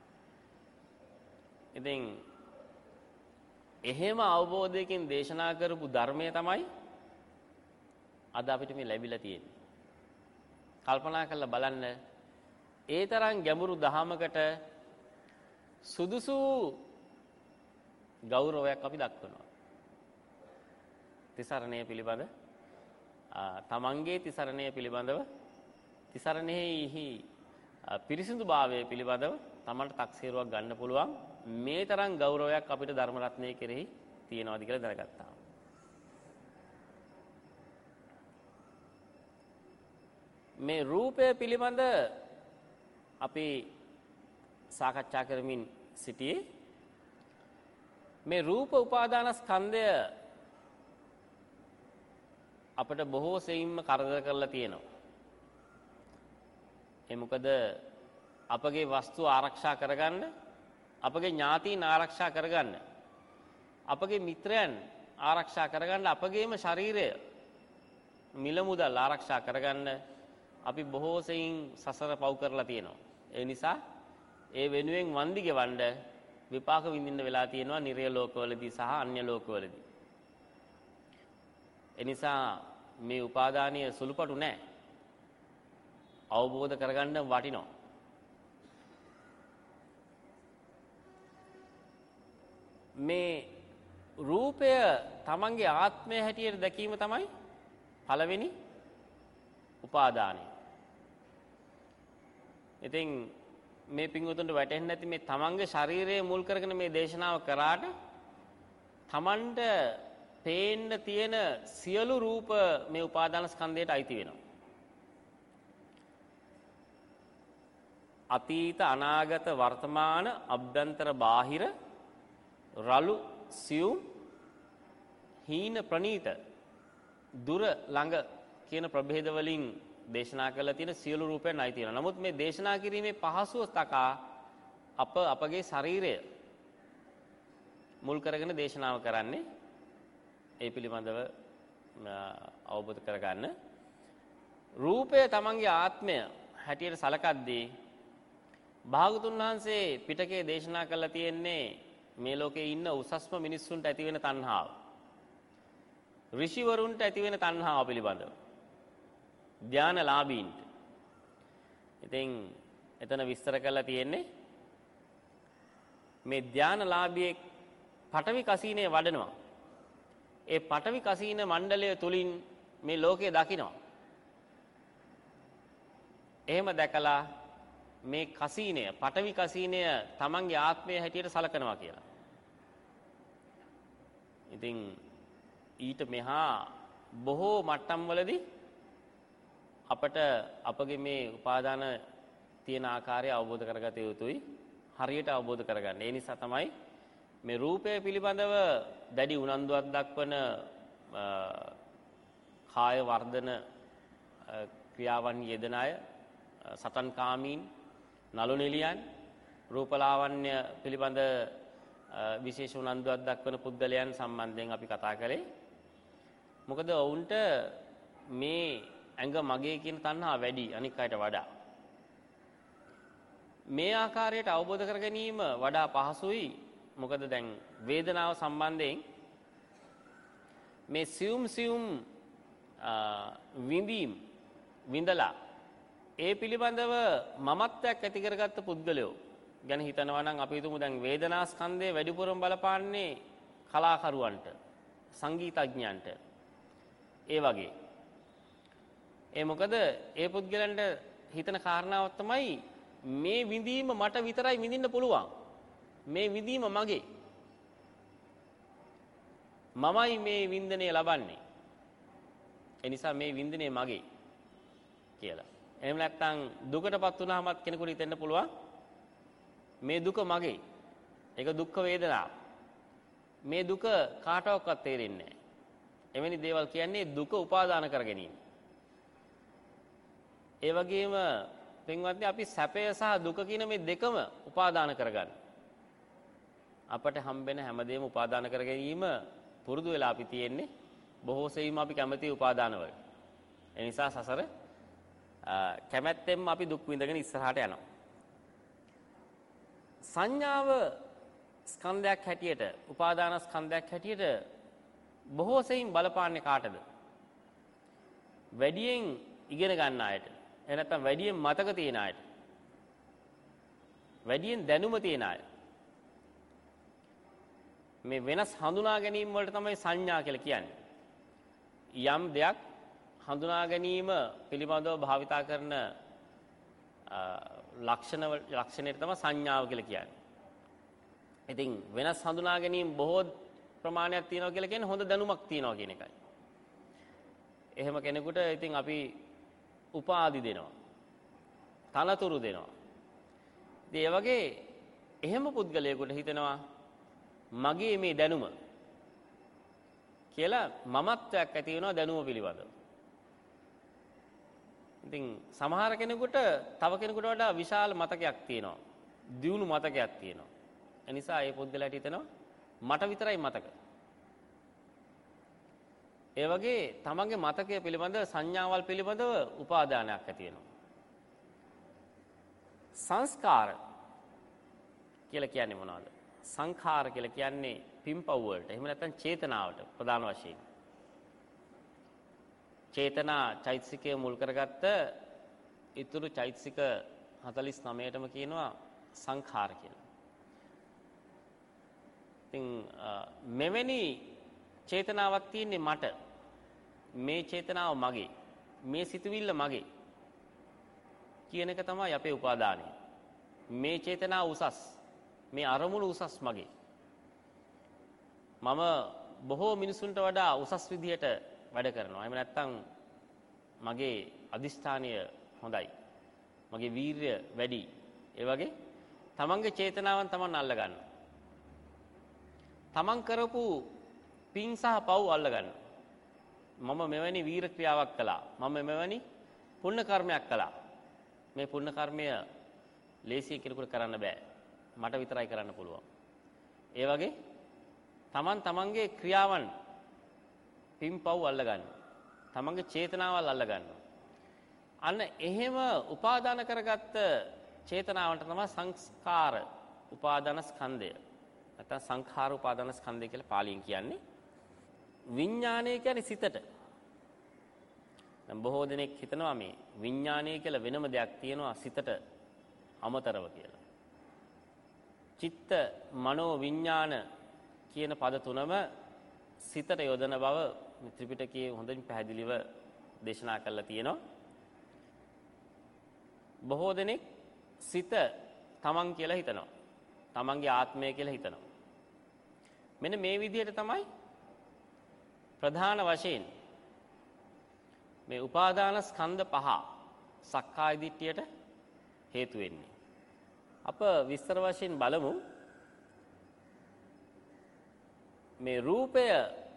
ඉතින් එහෙම අවබෝධයකින් දේශනා කරපු ධර්මය තමයි අද අපිට මේ ලැබිලා තියෙන්නේ. කල්පනා කරලා බලන්න ඒ තරම් ගැඹුරු දහමකට සුදුසු ගෞරවයක් අපි දක්වනවා. තිසරණය පිළිබඳ තමන්ගේ තිසරණය පිළිබඳව තිසරණෙහි පිරිසිදුභාවය පිළිබඳව තමන්ට තක්සේරුවක් ගන්න පුළුවන් මේ තරම් ගෞරවයක් අපිට ධර්ම රත්නයේ කෙරෙහි තියෙනවාද කියලා දැනගත්තා. මේ රූපය පිළිබඳ අපි සාකච්ඡා කරමින් සිටියේ මේ රූප උපාදානස්කන්ධය අපිට බොහෝ සෙයින්ම කරදර කරලා තියෙනවා. ඒ මොකද අපගේ වස්තු ආරක්ෂා කරගන්න, අපගේ ඥාතීන් ආරක්ෂා කරගන්න, අපගේ මිත්‍රයන් ආරක්ෂා කරගන්න, අපගේම ශරීරය මිල මුදල් ආරක්ෂා කරගන්න අපි බොහෝ සෙයින් සසර පව් කරලා තියෙනවා. ඒ නිසා ඒ වෙනුවෙන් වන්දි ගෙවන්න විපාක විඳින්න වෙලා තියෙනවා නිර්ය ලෝකවලදී සහ අන්‍ය ලෝකවලදී. එනිසා මේ උපාදානීය සුළුපටු නැහැ. අවබෝධ කරගන්න වටිනවා. මේ රූපය තමන්ගේ ආත්මය හැටියට දැකීම තමයි පළවෙනි උපාදානය. ඉතින් මේ පින්වතුන්ට වැටහෙන්නේ නැති මේ තමන්ගේ ශරීරය මුල් කරගෙන මේ දේශනාව කරාට තමන්ට පේන්න තියෙන සියලු රූප මේ උපාදාන ස්කන්ධයට අයිති වෙනවා. අතීත අනාගත වර්තමාන අභ්‍යන්තර බාහිර රළු සියුම් හීන ප්‍රනීත දුර ළඟ කියන ප්‍රභේද වලින් දේශනා කරලා තියෙන සියලු රූපයන් අයිති වෙනවා. නමුත් මේ දේශනා කිරීමේ පහසුව තකා අපගේ ශරීරය මුල් කරගෙන දේශනාව කරන්නේ ඒ පිළිබඳව අවබෝධ කරගන්න. රූපය තමන්ගේ ආත්මය හැටියට සලකද්දී භාගතුන් වහන්සේ පිටකේ දේශනා කරලා තියෙන්නේ මේ ලෝකේ ඉන්න උසස්ම මිනිස්සුන්ට ඇති වෙන තණ්හාව. ඍෂිවරුන්ට ඇති වෙන තණ්හාව පිළිබඳව. ධානලාභීන්ට. ඉතින් එතන විස්තර කරලා තියෙන්නේ මේ ධානලාභියේ පඨවි කසීනේ වඩනවා. ඒ පඨවි කසීන මණ්ඩලය තුලින් මේ ලෝකය දකිනවා. එහෙම දැකලා මේ කසීනය පඨවි කසීනය තමන්ගේ ආත්මය හැටියට සලකනවා කියලා. ඉතින් ඊට මෙහා බොහෝ මට්ටම් වලදී අපට අපගේ මේ උපාදාන තියෙන ආකාරය අවබෝධ කරගත යුතුයි. හරියට අවබෝධ කරගන්න. ඒ නිසා තමයි මේ රූපය පිළිබඳව දැඩි උනන්දුවක් දක්වන කාය වර්ධන ක්‍රියාවන් යෙදෙන අය, සතන්කාමීන්, නළු නිලියන්, රූපලාවන්‍ය පිළිබඳ විශේෂ උනන්දුවක් දක්වන පුද්ගලයන් සම්බන්ධයෙන් අපි කතා කළේ. මොකද ඔවුන්ට මේ ඇඟ මගේ කියන තණ්හා වැඩි අනික් අයට වඩා. මේ ආකාරයට අවබෝධ කර ගැනීම වඩා පහසුයි. මොකද දැන් වේදනාව සම්බන්ධයෙන් මේ සියුම් විඳීම් විඳලා ඒ පිළිබඳව මමත්වයක් ඇති කරගත්ත පුද්ගලයෝ ගැන හිතනවා නම් අපි හිතමු දැන් වේදනා ස්කන්ධය වැඩිපුරම බලපාන්නේ කලාකරුවන්ට, සංගීතඥයන්ට. ඒ වගේ. ඒ මොකද ඒ පුද්ගලයන්ට හිතන කාරණාවක් තමයි මේ විඳීම මට විතරයි විඳින්න පුළුවන්. මේ විඳීම මගේ. මමයි මේ වින්දනය ලබන්නේ. ඒ නිසා මේ වින්දනය මගේ කියලා. එහෙම නැත්නම් දුකටපත් වුණාමත් කෙනෙකුට හිතෙන්න පුළුවන් මේ දුක මගේ. ඒක දුක් වේදනාව. මේ දුක කාටවත් තේරෙන්නේ නැහැ. එවැනි දේවල් කියන්නේ දුක උපාදාන කර ගැනීම. ඒ වගේම පින්වත්නි අපි සැපය සහ දුක කියන මේ දෙකම උපාදාන කරගන්න. අපට හම්බෙන හැමදේම උපාදාන කර ගැනීම පුරුදු වෙලා අපි තියෙන්නේ. බොහෝ සෙයින්ම අපි කැමති උපාදාන වලට. ඒ නිසා සසර කැමැත්තෙන්ම අපි දුක් විඳගෙන ඉස්සරහට යනවා. සංඥාව ස්කන්ධයක් හැටියට, උපාදාන ස්කන්ධයක් හැටියට බොහෝ සෙයින් බලපාන්නේ කාටද? වැඩියෙන් ඉගෙන ගන්න අයට. එහෙ නැත්නම් වැඩියෙන් මතක තියෙන අයට. වැඩියෙන් දැනුම තියෙන අය. මේ වෙනස් හඳුනා ගැනීම වලට තමයි සංඥා කියලා කියන්නේ. යම් දෙයක් හඳුනා ගැනීම පිළිබඳව භාවිතා කරන ලක්ෂණයට තමයි සංඥාව කියලා කියන්නේ. ඉතින් වෙනස් හඳුනා ගැනීම බොහෝ ප්‍රමාණයක් තියෙනවා කියලා කියන්නේ හොඳ දැනුමක් තියෙනවා කියන එකයි. එහෙම කෙනෙකුට ඉතින් අපි උපාධි දෙනවා. තනතුරු දෙනවා. ඉතින් ඒ වගේ එහෙම පුද්ගලයෙකුට හිතෙනවා මගේ මේ දැනුම කියලා මමත්වයක් ඇති වෙනවා දැනුම පිළිබඳව. ඉතින් සමහර කෙනෙකුට තව කෙනෙකුට වඩා විශාල මතකයක් තියෙනවා. දියුණු මතකයක් තියෙනවා. ඒ නිසා ඒ පුද්ගලයාට හිතෙනවා මට විතරයි මතක. ඒ වගේ තමන්ගේ මතකය පිළිබඳ සංඥාවල් පිළිබඳව උපාදානයක් ඇති වෙනවා. සංස්කාර කියලා කියන්නේ මොනවද? සංඛාර කියලා කියන්නේ පින්පව් වලට. එහෙම නැත්නම් චේතනාවට ප්‍රධාන වශයෙන්. චේතනා චෛතසිකය මුල් කරගත්ත ඊතුරු චෛතසික 49ටම කියනවා සංඛාර කියලා. ඉතින් මෙවැනි චේතනාවක් තියෙන්නේ මට. මේ චේතනාව මගේ. මේ සිතුවිල්ල මගේ. කියන එක තමයි අපේ උපාදානය. මේ චේතනාව උසස්. මේ අරමුණු උසස් මගේ. මම බොහෝ මිනිසුන්ට වඩා උසස් විදියට වැඩ කරනවා. එහෙම නැත්නම් මගේ අදිෂ්ඨානය හොඳයි. මගේ වීරිය වැඩි. ඒ වගේ තමන්ගේ චේතනාවන් තමන් අල්ල ගන්නවා. තමන් කරපු පින් සහ පව් අල්ල ගන්නවා. මම මෙවැනි වීර ක්‍රියාවක් කළා. මම මෙවැනි පුණ්‍ය කර්මයක් කළා. මේ පුණ්‍ය කර්මය ලේසියෙන් කෙනෙකුට කරන්න බෑ. මට විතරයි කරන්න පුළුවන්. ඒ වගේ තමන්ගේ ක්‍රියාවන් පින් පව් අල්ල ගන්නවා. තමන්ගේ චේතනාවල් අල්ල ගන්නවා. අන්න එහෙම උපාදාන කරගත්ත චේතනාවන්ට තමයි සංස්කාර උපාදාන ස්කන්ධය. නැත්නම් සංඛාර උපාදාන ස්කන්ධය කියලා පාලියෙන් කියන්නේ. විඥානය කියන්නේ සිතට. දැන් බොහෝ දෙනෙක් හිතනවා මේ විඥානය කියලා වෙනම දෙයක් තියෙනවා සිතට අමතරව කියලා. චිත්ත, මනෝ, විඥාන කියන පද තුනම සිතට යොදන බව ත්‍රිපිටකයේ හොඳින් පැහැදිලිව දේශනා කරලා තියෙනවා. බොහෝ දෙනෙක් සිත තමන් කියලා හිතනවා. තමන්ගේ ආත්මය කියලා හිතනවා. මෙන්න මේ විදිහට තමයි ප්‍රධාන වශයෙන් මේ උපාදාන ස්කන්ධ පහ සක්කාය දිට්ඨියට හේතු වෙන්නේ. අප විස්තර වශයෙන් බලමු. මේ රූපය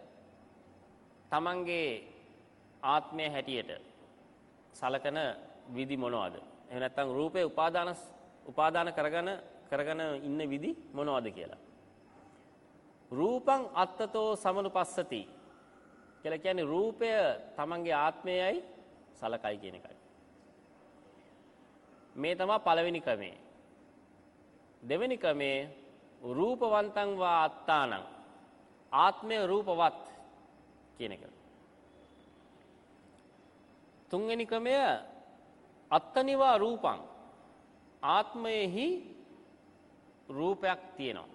තමන්ගේ ආත්මය හැටියට සලකන විදි මොනවද? එහෙම නැත්නම් රූපේ උපාදාන කරගෙන ඉන්න විදි මොනවද කියලා. රූපං අත්තතෝ සමනුපස්සති කියලා කියන්නේ රූපය තමන්ගේ ආත්මයයි සලකයි කියන එකයි. මේ තමයි පළවෙනි ක්‍රමය. දෙවෙනි ක්‍රමය රූපවන්තං වා අත්තානං ආත්මය රූපවත් කියන එක. තුන්වෙනි ක්‍රමය අත්තනිවා රූපං ආත්මයෙහි රූපයක් තියෙනවා.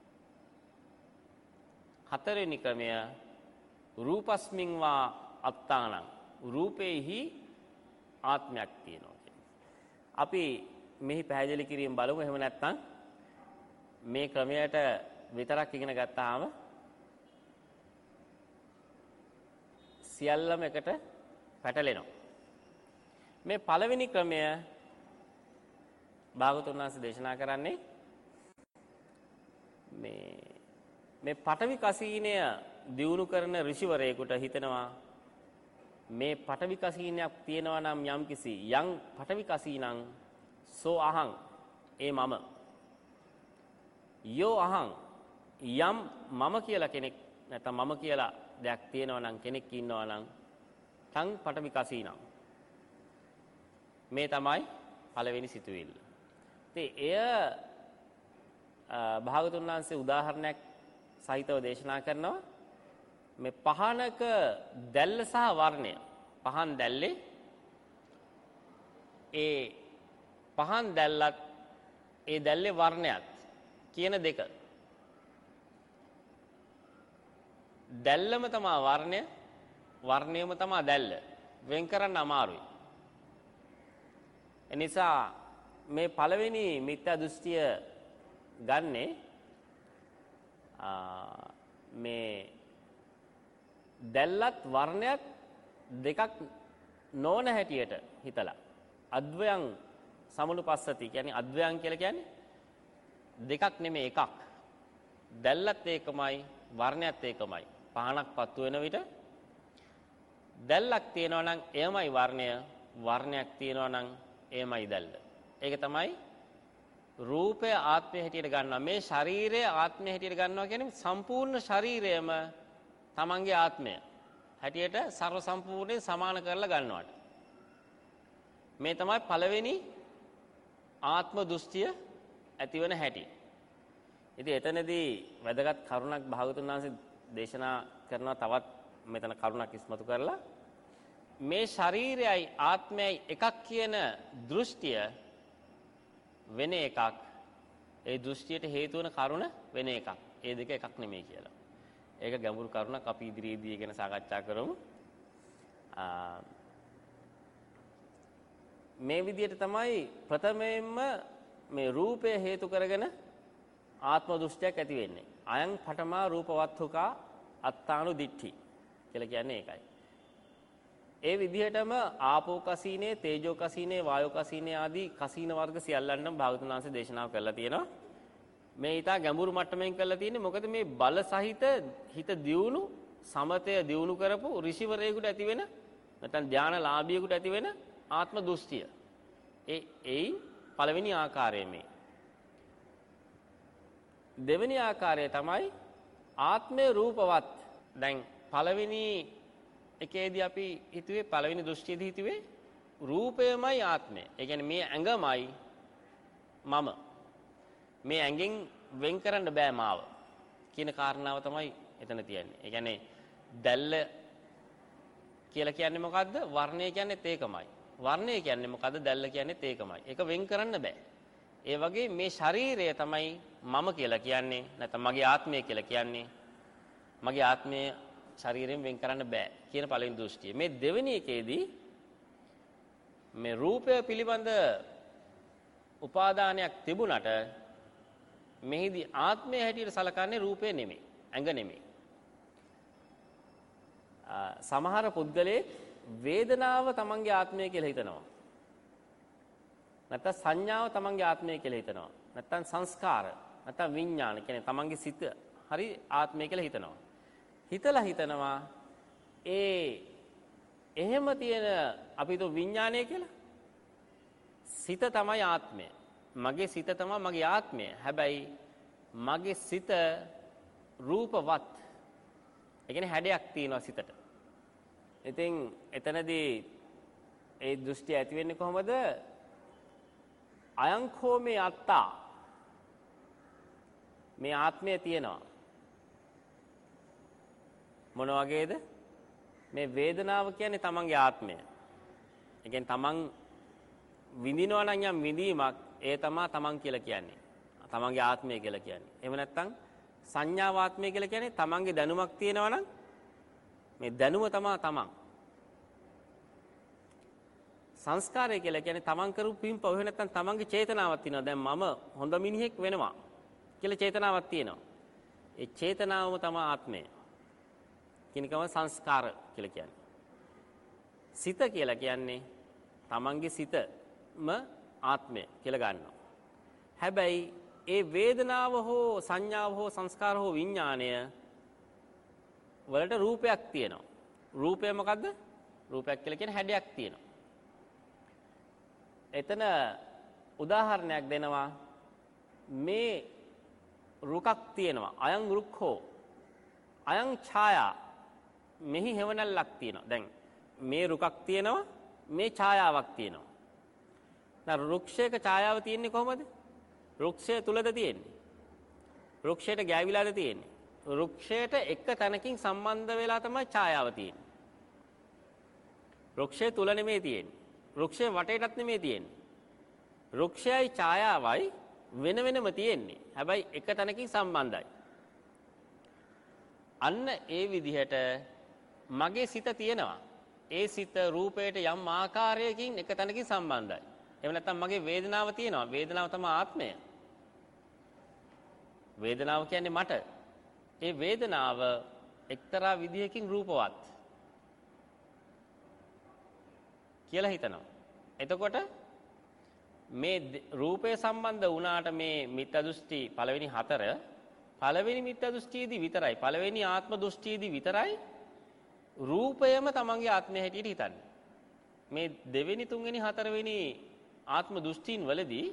හතරවෙනි ක්‍රමය රූපස්මින් වා අත්තානං රූපේහි ආත්මයක් තියෙනවා. අපි මෙහි පැහැදිලි කිරීම බලමු. එහෙම නැත්නම් මේ ක්‍රමයට විතරක් ඉගෙන ගත්තාම සියල්ලම එකට පැටලෙනවා. මේ පළවෙනි ක්‍රමය භාගතුන් වහන්සේ දේශනා කරන්නේ මේ පඨවි කසීනය දියුණු කරන ඍෂිවරයෙකුට හිතනවා මේ පඨවි කසීනයක් තියෙනවා නම් යම්කිසි යම් පඨවි කසීනං සෝ අහං ඒ මම යෝ අහං යම් මම කියලා කෙනෙක් නැත්නම් මම කියලා දෙයක් තියෙනවා නම් කෙනෙක් ඉන්නවා නම් තං පඨවි කසීනං මේ තමයි පළවෙනි සිතුවිල්ල. ඉතින් එය භාගතුන් වහන්සේ උදාහරණයක් සහිතව දේශනා කරනවා. මේ පහනක දැල්ල සහ වර්ණය. පහන් දැල්ලේ ඒ පහන් දැල්ලත් ඒ දැල්ලේ වර්ණයත් කියන දෙක. දැල්ලම තමයි වර්ණය, වර්ණයම තමයි දැල්ල. වෙන් කරන්න අමාරුයි. එනිසා මේ පළවෙනි මිත්‍යා දෘෂ්ටිය ගන්නේ මේ දැල්ලත් වර්ණයත් දෙකක් නොවන හැටියට හිතලා අද්වයන් සමනුපස්සති කියන්නේ අද්වයන් කියලා කියන්නේ දෙකක් නෙමෙයි එකක්. දැල්ලත් ඒකමයි වර්ණයත් ඒකමයි. පහනක් පත්තු වෙන විට දැල්ලක් තියෙනවා නම් එයමයි වර්ණය, වර්ණයක් තියෙනවා නම් එයමයි දැල්ල. ඒක තමයි රූපය ආත්මය හැටියට ගන්නවා. මේ ශරීරය ආත්මය හැටියට ගන්නවා කියන්නේ සම්පූර්ණ ශරීරයම තමන්ගේ ආත්මය හැටියට ਸਰව සම්පූර්ණයෙන් සමාන කරලා ගන්නවට. මේ තමයි පළවෙනි ආත්ම දෘෂ්ටිය ඇතිවන හැටි. ඉතින් එතනදී වැදගත් කරුණක් භාගතුන් වහන්සේ දේශනා කරනවා. තවත් මෙතන කරුණක් ඉස්මතු කරලා මේ ශරීරයයි ආත්මයයි එකක් කියන දෘෂ්ටිය වෙන එකක්. ඒ දෘෂ්ටියට හේතු වන කරුණ වෙන එකක්. ඒ දෙක එකක් නෙමෙයි කියලා. ඒක ගැඹුරු කරුණක් අපි ඉදිරියේදී ගැන සාකච්ඡා කරමු. මේ විදිහට තමයි ප්‍රථමයෙන්ම මේ රූපය හේතු කරගෙන ආත්ම දෘෂ්ටියක් ඇති වෙන්නේ. අයං පඨමා රූපවත්තුකා අත්තානු දිට්ඨි කියලා කියන්නේ ඒකයි. ඒ විදිහටම ආපෝ කසීනේ, තේජෝ කසීනේ, වායෝ කසීනේ ආදී කසීන වර්ග සියල්ලන්ම භාගතුන් වහන්සේ දේශනා කරලා තියෙනවා. මේ ඊට ගැඹුරු මට්ටමින් කරලා තියෙන්නේ මොකද මේ බල සහිත හිත දියුණු සමතය දියුණු කරපු ඍෂිවරයෙකුට ඇති වෙන නැත්නම් ධානලාභියෙකුට ඇති වෙන ආත්ම දෘෂ්ටිය. ඒ පළවෙනි ආකාරය මේ. දෙවෙනි ආකාරය තමයි ආත්මය රූපවත්. දැන් පළවෙනි එකේදී අපි හිතුවේ පළවෙනි දෘෂ්ටියේදී හිතුවේ රූපයමයි ආත්මය. ඒ කියන්නේ මේ ඇඟමයි මම. මේ ඇඟෙන් වෙන් කරන්න බෑ මාව කියන කාරණාව තමයි එතන තියෙන්නේ. ඒ කියන්නේ දැල්ල කියලා කියන්නේ මොකද්ද? වර්ණය කියන්නේත් ඒකමයි. වර්ණය කියන්නේ මොකද්ද? දැල්ල කියන්නේත් ඒකමයි. ඒක වෙන් කරන්න බෑ. ඒ වගේ මේ ශරීරය තමයි මම කියලා කියන්නේ. නැත්නම් මගේ ආත්මය කියලා කියන්නේ. මගේ ආත්මය ශරීරයෙන් වෙන් කරන්න බෑ කියන පළවෙනි දෘෂ්ටිය. මේ දෙවෙනි එකේදී මේ රූපය පිළිබඳ උපාදානයක් තිබුණට මෙහිදී ආත්මය හැටියට සලකන්නේ රූපය නෙමෙයි, ඇඟ නෙමෙයි. සමහර පුද්ගලයෙක් වේදනාව තමන්ගේ ආත්මය කියලා හිතනවා. නැත්නම් සංඥාව තමන්ගේ ආත්මය කියලා හිතනවා. නැත්නම් සංස්කාර, නැත්නම් විඥාන කියන්නේ තමන්ගේ සිත හරි ආත්මය කියලා හිතනවා. හිතනවා එහෙම තියෙන අපි તો විඥානය කියලා. සිත තමයි ආත්මය. මගේ සිත තමයි මගේ ආත්මය. හැබැයි මගේ සිත රූපවත්. ඒ කියන්නේ හැඩයක් තියෙනවා සිතට. ඉතින් එතනදී ඒ දෘෂ්ටි ඇති වෙන්නේ කොහොමද? අයංඛෝ මේ අත්තා. මේ ආත්මය තියෙනවා. මොන වගේද? මේ වේදනාව කියන්නේ තමන්ගේ ආත්මය. ඒ කියන්නේ තමන් විඳිනවා නම් යම් විඳීමක් ඒ තමයි තමන් කියලා කියන්නේ. තමන්ගේ ආත්මය කියලා කියන්නේ. එහෙම නැත්නම් සංඥාව ආත්මය කියලා කියන්නේ තමන්ගේ දැනුමක් තියෙනවා නම් මේ දැනුම තමයි තමන්. සංස්කාරය කියලා කියන්නේ තමන් කරපු පින්පව. එහෙම නැත්නම් තමන්ගේ චේතනාවක් තියෙනවා. දැන් මම හොඳ මිනිහෙක් වෙනවා කියලා චේතනාවක් තියෙනවා. ඒ චේතනාවම තමයි ආත්මය. කිනකම සංස්කාර කියලා කියන්නේ. සිත කියලා කියන්නේ තමන්ගේ සිතම ආත්මය කියලා ගන්නවා. හැබැයි ඒ වේදනාව හෝ සංඥාව හෝ සංස්කාර හෝ විඥාණය වලට රූපයක් තියෙනවා. රූපය මොකද්ද? රූපයක් කියලා කියන්නේ හැඩයක් තියෙනවා. එතන උදාහරණයක් දෙනවා. මේ රුකක් තියෙනවා. අයං රුක්ඛෝ. අයං ඡායා. මෙහි හේවණල්ලක් තියෙනවා. දැන් මේ රුකක් තියෙනවා. මේ ඡායාවක් තියෙනවා. දැන් රුක්ෂයක ඡායාව තියෙන්නේ කොහොමද? රුක්ෂය තුලද තියෙන්නේ? රුක්ෂයට ගෑවිලාද තියෙන්නේ? රුක්ෂයට එක තැනකින් සම්බන්ධ වෙලා තමයි ඡායාව තියෙන්නේ. රුක්ෂය තුල නෙමෙයි තියෙන්නේ. රුක්ෂය වටේටත් නෙමෙයි තියෙන්නේ. රුක්ෂයයි ඡායාවයි වෙන වෙනම තියෙන්නේ. හැබැයි එක තැනකින් සම්බන්ධයි. අන්න ඒ විදිහට මගේ සිත තියෙනවා. ඒ සිත රූපයට යම් ආකාරයකින් එක තැනකින් සම්බන්ධයි. එහෙම නැත්නම් මගේ වේදනාව තියෙනවා. වේදනාව තමයි ආත්මය. වේදනාව කියන්නේ මට. ඒ වේදනාව එක්තරා විදිහකින් රූපවත් කියලා හිතනවා. එතකොට මේ රූපය සම්බන්ධ වුණාට මේ මිත්‍යා දෘෂ්ටි පළවෙනි 4 පළවෙනි මිත්‍යා දෘෂ්ටියේදී විතරයි පළවෙනි ආත්ම දෘෂ්ටියේදී විතරයි රූපයම තමන්ගේ ආත්මය හැටියට හිතන්නේ. මේ දෙවෙනි තුන්වෙනි හතරවෙනි ආත්ම දෘෂ්ටීන් වලදී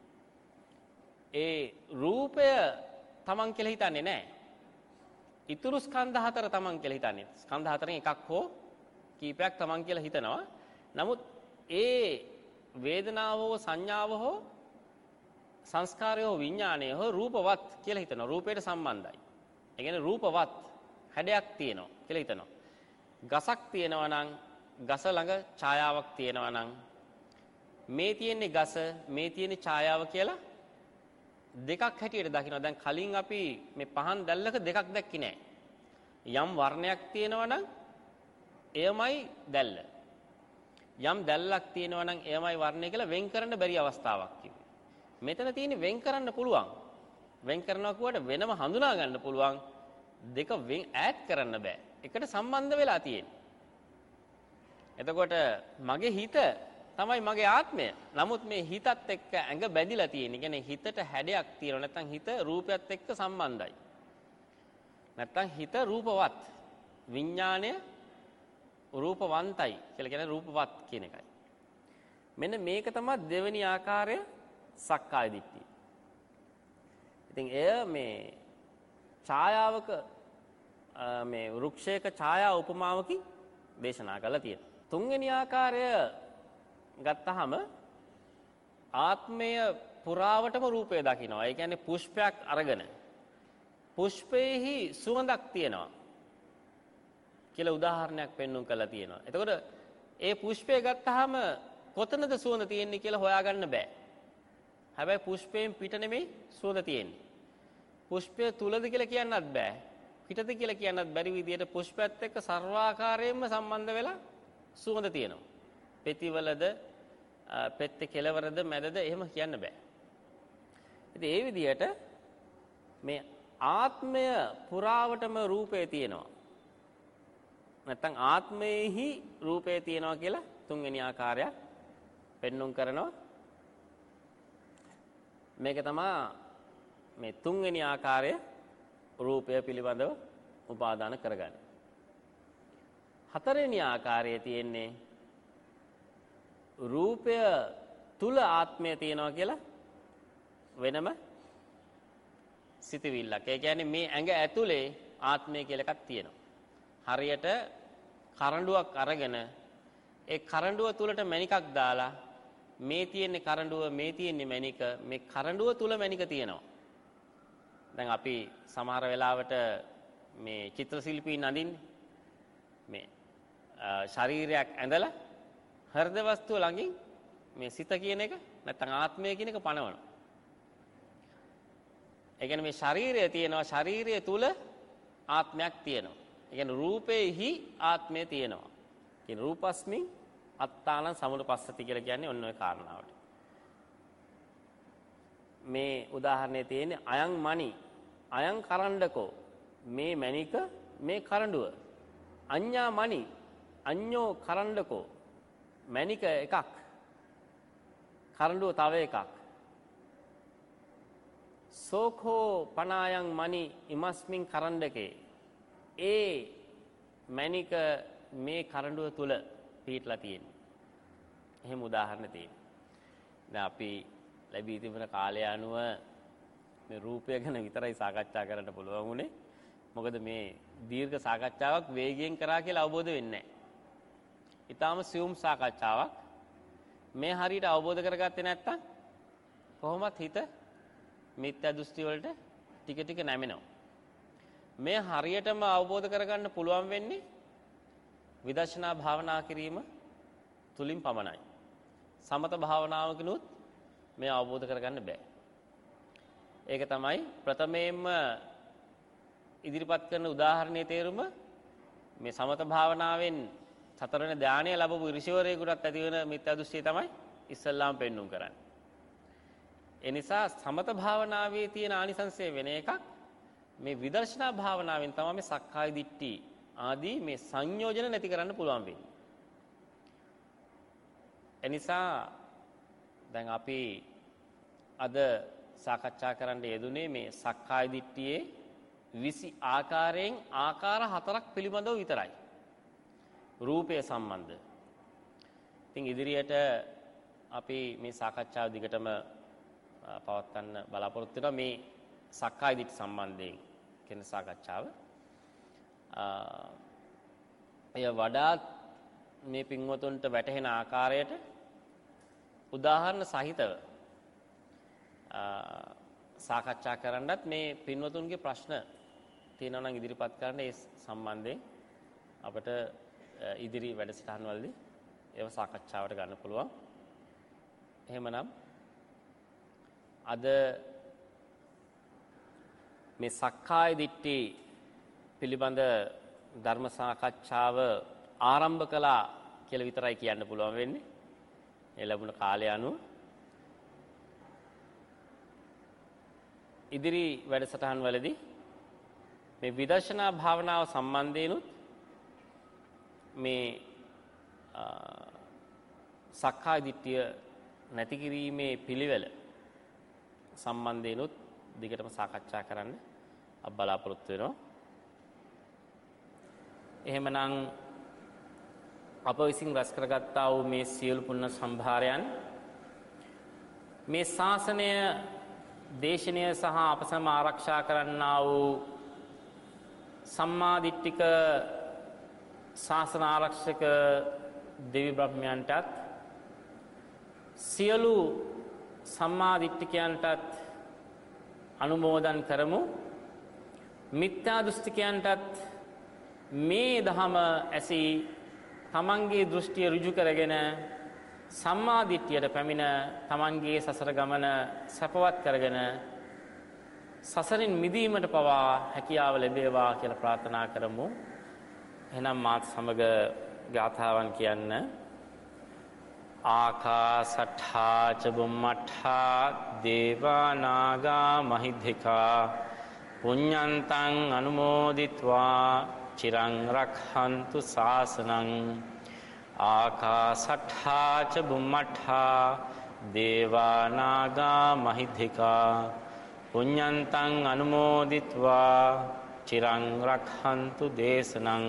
ඒ රූපය තමන් කියලා හිතන්නේ නැහැ. ඊතුරු ස්කන්ධ හතර තමන් කියලා හිතන්නේ. ස්කන්ධ හතරෙන් එකක් හෝ කීපයක් තමන් කියලා හිතනවා. නමුත් ඒ වේදනාව හෝ සංඥාව හෝ සංස්කාරය හෝ විඥානය හෝ රූපවත් කියලා හිතනවා. රූපයට සම්බන්ධයි. ඒ කියන්නේ රූපවත් හැඩයක් තියෙනවා කියලා හිතනවා. ගසක් තියෙනවා නම් ගස ළඟ ඡායාවක් තියෙනවා නම් මේ තියෙන්නේ ගස මේ තියෙන්නේ ඡායාව කියලා දෙකක් හැටියට දකිනවා. දැන් කලින් අපි මේ පහන් දැල්ලක දෙකක් දැක්කේ නැහැ. යම් වර්ණයක් තියෙනවා නම් එයමයි දැල්ල. යම් දැල්ලක් තියෙනවා නම් එයමයි වර්ණය කියලා වෙන් කරන්න බැරි අවස්ථාවක් කිව්වේ. මෙතන තියෙන්නේ වෙන් කරන්න පුළුවන්. වෙන් කරනවා කියුවට වෙනම හඳුනා ගන්න පුළුවන්. දෙක ඈත් කරන්න බෑ. එකට සම්බන්ධ වෙලා තියෙන්නේ. එතකොට මගේ හිත තමයි මගේ ආත්මය. නමුත් මේ හිතත් එක්ක ඇඟ බැඳිලා තියෙන. කියන්නේ හිතට හැඩයක් තියෙනවා. නැත්නම් හිත රූපයත් එක්ක සම්බන්ධයි. නැත්නම් හිත රූපවත්. විඥාණය රූපවන්තයි කියලා කියන්නේ රූපවත් කියන එකයි. මෙන්න මේක තමයි දෙවෙනි ආකාරය සක්කාය දිට්ඨිය. ඉතින් එය මේ ඡායාවක මේ වෘක්ෂයක ඡායා උපමාවකින් දේශනා කරලා තියෙනවා. තුන්වෙනි ආකාරය ගත්තහම ආත්මය පුරාවටම රූපය දකිනවා. ඒ කියන්නේ පුෂ්පයක් අරගෙන පුෂ්පේහි සුවඳක් තියෙනවා කියලා උදාහරණයක් පෙන්වන්න කළා තියෙනවා. එතකොට ඒ පුෂ්පය ගත්තාම කොතනද සුවඳ තියෙන්නේ කියලා හොයාගන්න බෑ. හැබැයි පුෂ්පයෙන් පිට නෙමෙයි සුවඳ තියෙන්නේ. පුෂ්පය තුලද කියලා කියන්නත් බෑ. පිටද කියලා කියන්නත් බැරි විදිහට පුෂ්පයත් එක්ක සර්වාකාරයෙන්ම සම්බන්ධ වෙලා සුවඳ තියෙනවා. පෙතිවලද පෙත්තේ කෙලවරද මැදද එහෙම කියන්න බෑ. ඉතින් ඒ විදිහට මේ ආත්මය පුරාවටම රූපේ තියෙනවා. නැත්නම් ආත්මයේහි රූපේ තියෙනවා කියලා තුන්වෙනි ආකාරයක් පෙන්눔 කරනවා. මේක තමයි මේ තුන්වෙනි ආකාරය රූපය පිළිබඳව උපාදාන කරගන්නේ. හතරවෙනි ආකාරයේ තියෙන්නේ රූපය තුල ආත්මය තියෙනවා කියලා වෙනම සිතවිල්ලක්. ඒ කියන්නේ මේ ඇඟ ඇතුලේ ආත්මය කියලා එකක් තියෙනවා. හරියට කරඬුවක් අරගෙන ඒ කරඬුව තුලට මණිකක් දාලා මේ තියෙන්නේ කරඬුව මේ තියෙන්නේ මණික මේ කරඬුව තුල මණික තියෙනවා. දැන් අපි සමහර වෙලාවට මේ චිත්‍ර ශිල්පීන් අඳින්නේ මේ ශරීරයක් ඇඳලා හෘද වස්තුව ළඟින් මේ සිත කියන එක නැත්නම් ආත්මය කියන එක පනවනවා. ඒ කියන්නේ මේ ශරීරය තියෙනවා ශරීරය තුල ආත්මයක් තියෙනවා. ඒ කියන්නේ රූපේහි ආත්මය තියෙනවා. කියන රූපස්මින් අත්තාන සමුපස්සති කියලා කියන්නේ ඔන්න ඔය කාරණාවට. මේ උදාහරණේ තියෙන්නේ අයං මණි අයං කරණ්ඩකෝ මේ මණික මේ කරඬුව අඤ්ඤා මණි අඤ්ඤෝ කරණ්ඩකෝ මණික එකක් කරඬුව තව එකක් සෝඛෝ පනායං මණි ඉමස්මින් කරණ්ඩකේ ඒ මණික මේ කරඬුව තුල පිටලා තියෙන්නේ. එහෙම උදාහරණ තියෙනවා. දැන් අපි ලැබී තිබෙන කාලය අනුව මේ රූපය ගැන විතරයි සාකච්ඡා කරන්න පුළුවන් උනේ. මොකද මේ දීර්ඝ සාකච්ඡාවක් වේගයෙන් කරා කියලා අවබෝධ වෙන්නේ නැහැ. ඊටාම සියුම් සාකච්ඡාවක්. මේ හරියට අවබෝධ කරගත්තේ නැත්තම් කොහොමත් හිත මිත්‍යා දෘෂ්ටි වලට ටික ටික නැමෙනවා. මේ හරියටම අවබෝධ කරගන්න පුළුවන් වෙන්නේ විදර්ශනා භාවනා කිරීම තුලින් පමණයි. සමත භාවනාවකිනුත් මේ අවබෝධ කරගන්න බෑ. ඒක තමයි ප්‍රථමයෙන්ම ඉදිරිපත් කරන උදාහරණයේ තේරුම මේ සමත භාවනාවෙන් සතරවෙනි ධානය ලැබපු ඍෂිවරයෙකුටත් ඇති වෙන මිත්‍යා දෘෂ්ටිය තමයි ඉස්සල්ලාම පෙන්눔 කරන්නේ. ඒ නිසා සමත භාවනාවේ තියෙන ආනිසංසය වෙන එකක්. මේ විදර්ශනා භාවනාවෙන් තමයි මේ සක්කාය දිට්ඨි ආදී මේ සංයෝජන නැති කරන්න පුළුවන් වෙන්නේ. එනිසා දැන් අපි අද සාකච්ඡා කරන්න යෙදුනේ මේ සක්කාය දිට්ඨියේ 20 ආකාරයෙන් ආකාර 4ක් පිළිබඳව විතරයි. රූපය සම්බන්ධ. ඉතින් ඉදිරියට අපි මේ සාකච්ඡාව දිගටම පවත්වන්න බලාපොරොත්තු වෙනවා මේ සක්කාය දිට්ඨි සම්බන්ධයෙන් කියන සාකච්ඡාව. එය වඩාත් මේ පින්වතුන්ට වැටහෙන ආකාරයට උදාහරණ සහිතව සාකච්ඡා කරන්නත් මේ පින්වතුන්ගේ ප්‍රශ්න තියෙනවා නම් ඉදිරිපත් කරන්න ඒ සම්බන්ධයෙන් අපිට ඉදිරි වැඩසටහන් වලදී ඒව සාකච්ඡාවට ගන්න පුළුවන්. එහෙමනම් අද මේ සක්කාය දිට්ඨි පිළිබඳ ධර්ම සාකච්ඡාව ආරම්භ කළා කියලා විතරයි කියන්න පුළුවන් වෙන්නේ. ඒ ලැබුණ කාලය අනුව ඉදිරි වැඩසටහන් වලදී මේ විදර්ශනා භාවනාව සම්බන්ධයෙන්ුත් මේ සක්කාය දිට්ඨිය නැති කිරීමේ පිළිවෙල සම්බන්ධයෙන්ුත් දිගටම සාකච්ඡා කරන්න අප බලාපොරොත්තු වෙනවා. එහෙමනම් අප විසින් රැස් කරගත්තා වූ මේ සියලු පුණ්‍ය සම්භාරයන් මේ ශාසනය දේශනය සහ අප සම ආරක්ෂා කරන්නා වූ සම්මා දිට්ඨික ශාසන ආරක්ෂක දෙවි බ්‍රහ්මයන්ටත් සියලු සම්මා දිට්ඨිකයන්ටත් අනුමෝදන් කරමු. මිත්‍යා දෘෂ්ටිකයන්ටත් මේ ධම ඇසී තමන්ගේ දෘෂ්ටිය ඍජු කරගෙන සම්මා දිට්ඨියට පැමිණ තමන්ගේ සසර ගමන සපවත් කරගෙන සසරින් මිදීමට පවා හැකියාව ලැබේවා කියලා ප්‍රාර්ථනා කරමු. එහෙනම් මාත් සමග ගාථාවන් කියන්න. ආකාසට්ඨා ච බුම්මට්ඨා දේවා නාග මහිද්దికා පුඤ්ඤන්තං අනුමෝදිත්වා චිරං රක්ඛන්තු ශාසනං. ආකාසට්ඨා ච බුම්මට්ඨා දේවා නාග මහිද්దికා පුඤ්ඤන්තං අනුමෝදිත්වා චිරං රක්ඛන්තු දේශනං.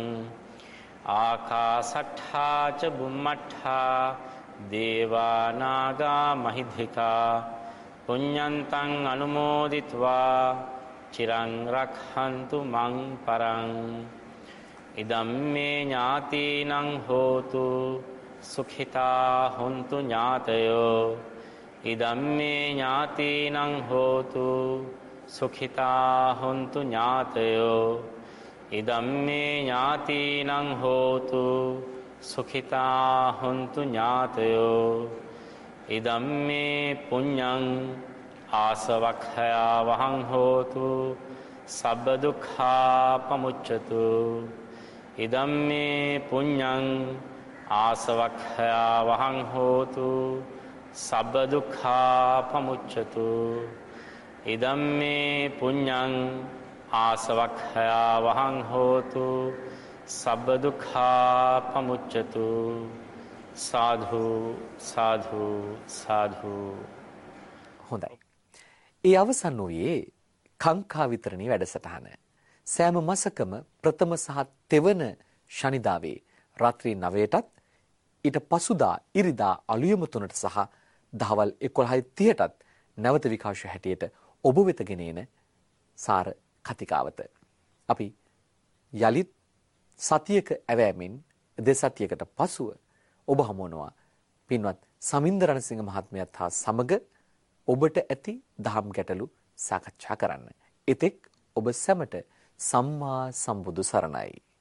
ආකාසට්ඨා ච බුම්මට්ඨා දේවා නාග මහිද්దికා පුඤ්ඤන්තං අනුමෝදිත්වා චිරං රක්ඛන්තු මං පරං. ඉදම්මේ ඥාතීනං හෝතු සුඛිතා හොන්තු ඥාතයෝ. ඉදම්මේ ඥාතීනං හෝතු සුඛිතා හොන්තු ඥාතයෝ. ඉදම්මේ ඥාතීනං හෝතු සුඛිතා හොන්තු ඥාතයෝ. ඉදම්මේ පුඤ්ඤං ආසවක්ඛයා වහං හෝතු සබ්බ දුක්ඛා පමුච්ඡතු. ඉදම්මේ පුඤ්ඤං ආසවක්ඛයා වහං හෝතු සබ්බ දුක්ඛා පමුච්ඡතු. ඉදම්මේ පුඤ්ඤං ආසවක්ඛයා වහං හෝතු සබ්බ දුක්ඛා පමුච්ඡතු. සාධු සාධු සාධු. හොඳයි. ඒ අවසන් වූයේ කාංකා විතරණී වැඩසටහන. සෑම මාසකම ප්‍රථම සහ තෙවන ශනිදාවේ රාත්‍රී 9:00ටත් ඊට පසුදා ඉරිදා අලුයම 3ට සහ දහවල් 11:30ටත් නැවත විකාශය හැටියට ඔබ වෙත ගෙනෙන සාර කතිකාවත. අපි යලිත් සතියක ඇවෑමෙන් දෙසතියකට පසුව ඔබ හමුවනවා පින්වත් සමින්ද රණසිංහ මහත්මයාත් හා සමග ඔබට ඇති දහම් ගැටලු සාකච්ඡා කරන්න. එතෙක් ඔබ සැමට සම්මා සම්බුදු සරණයි.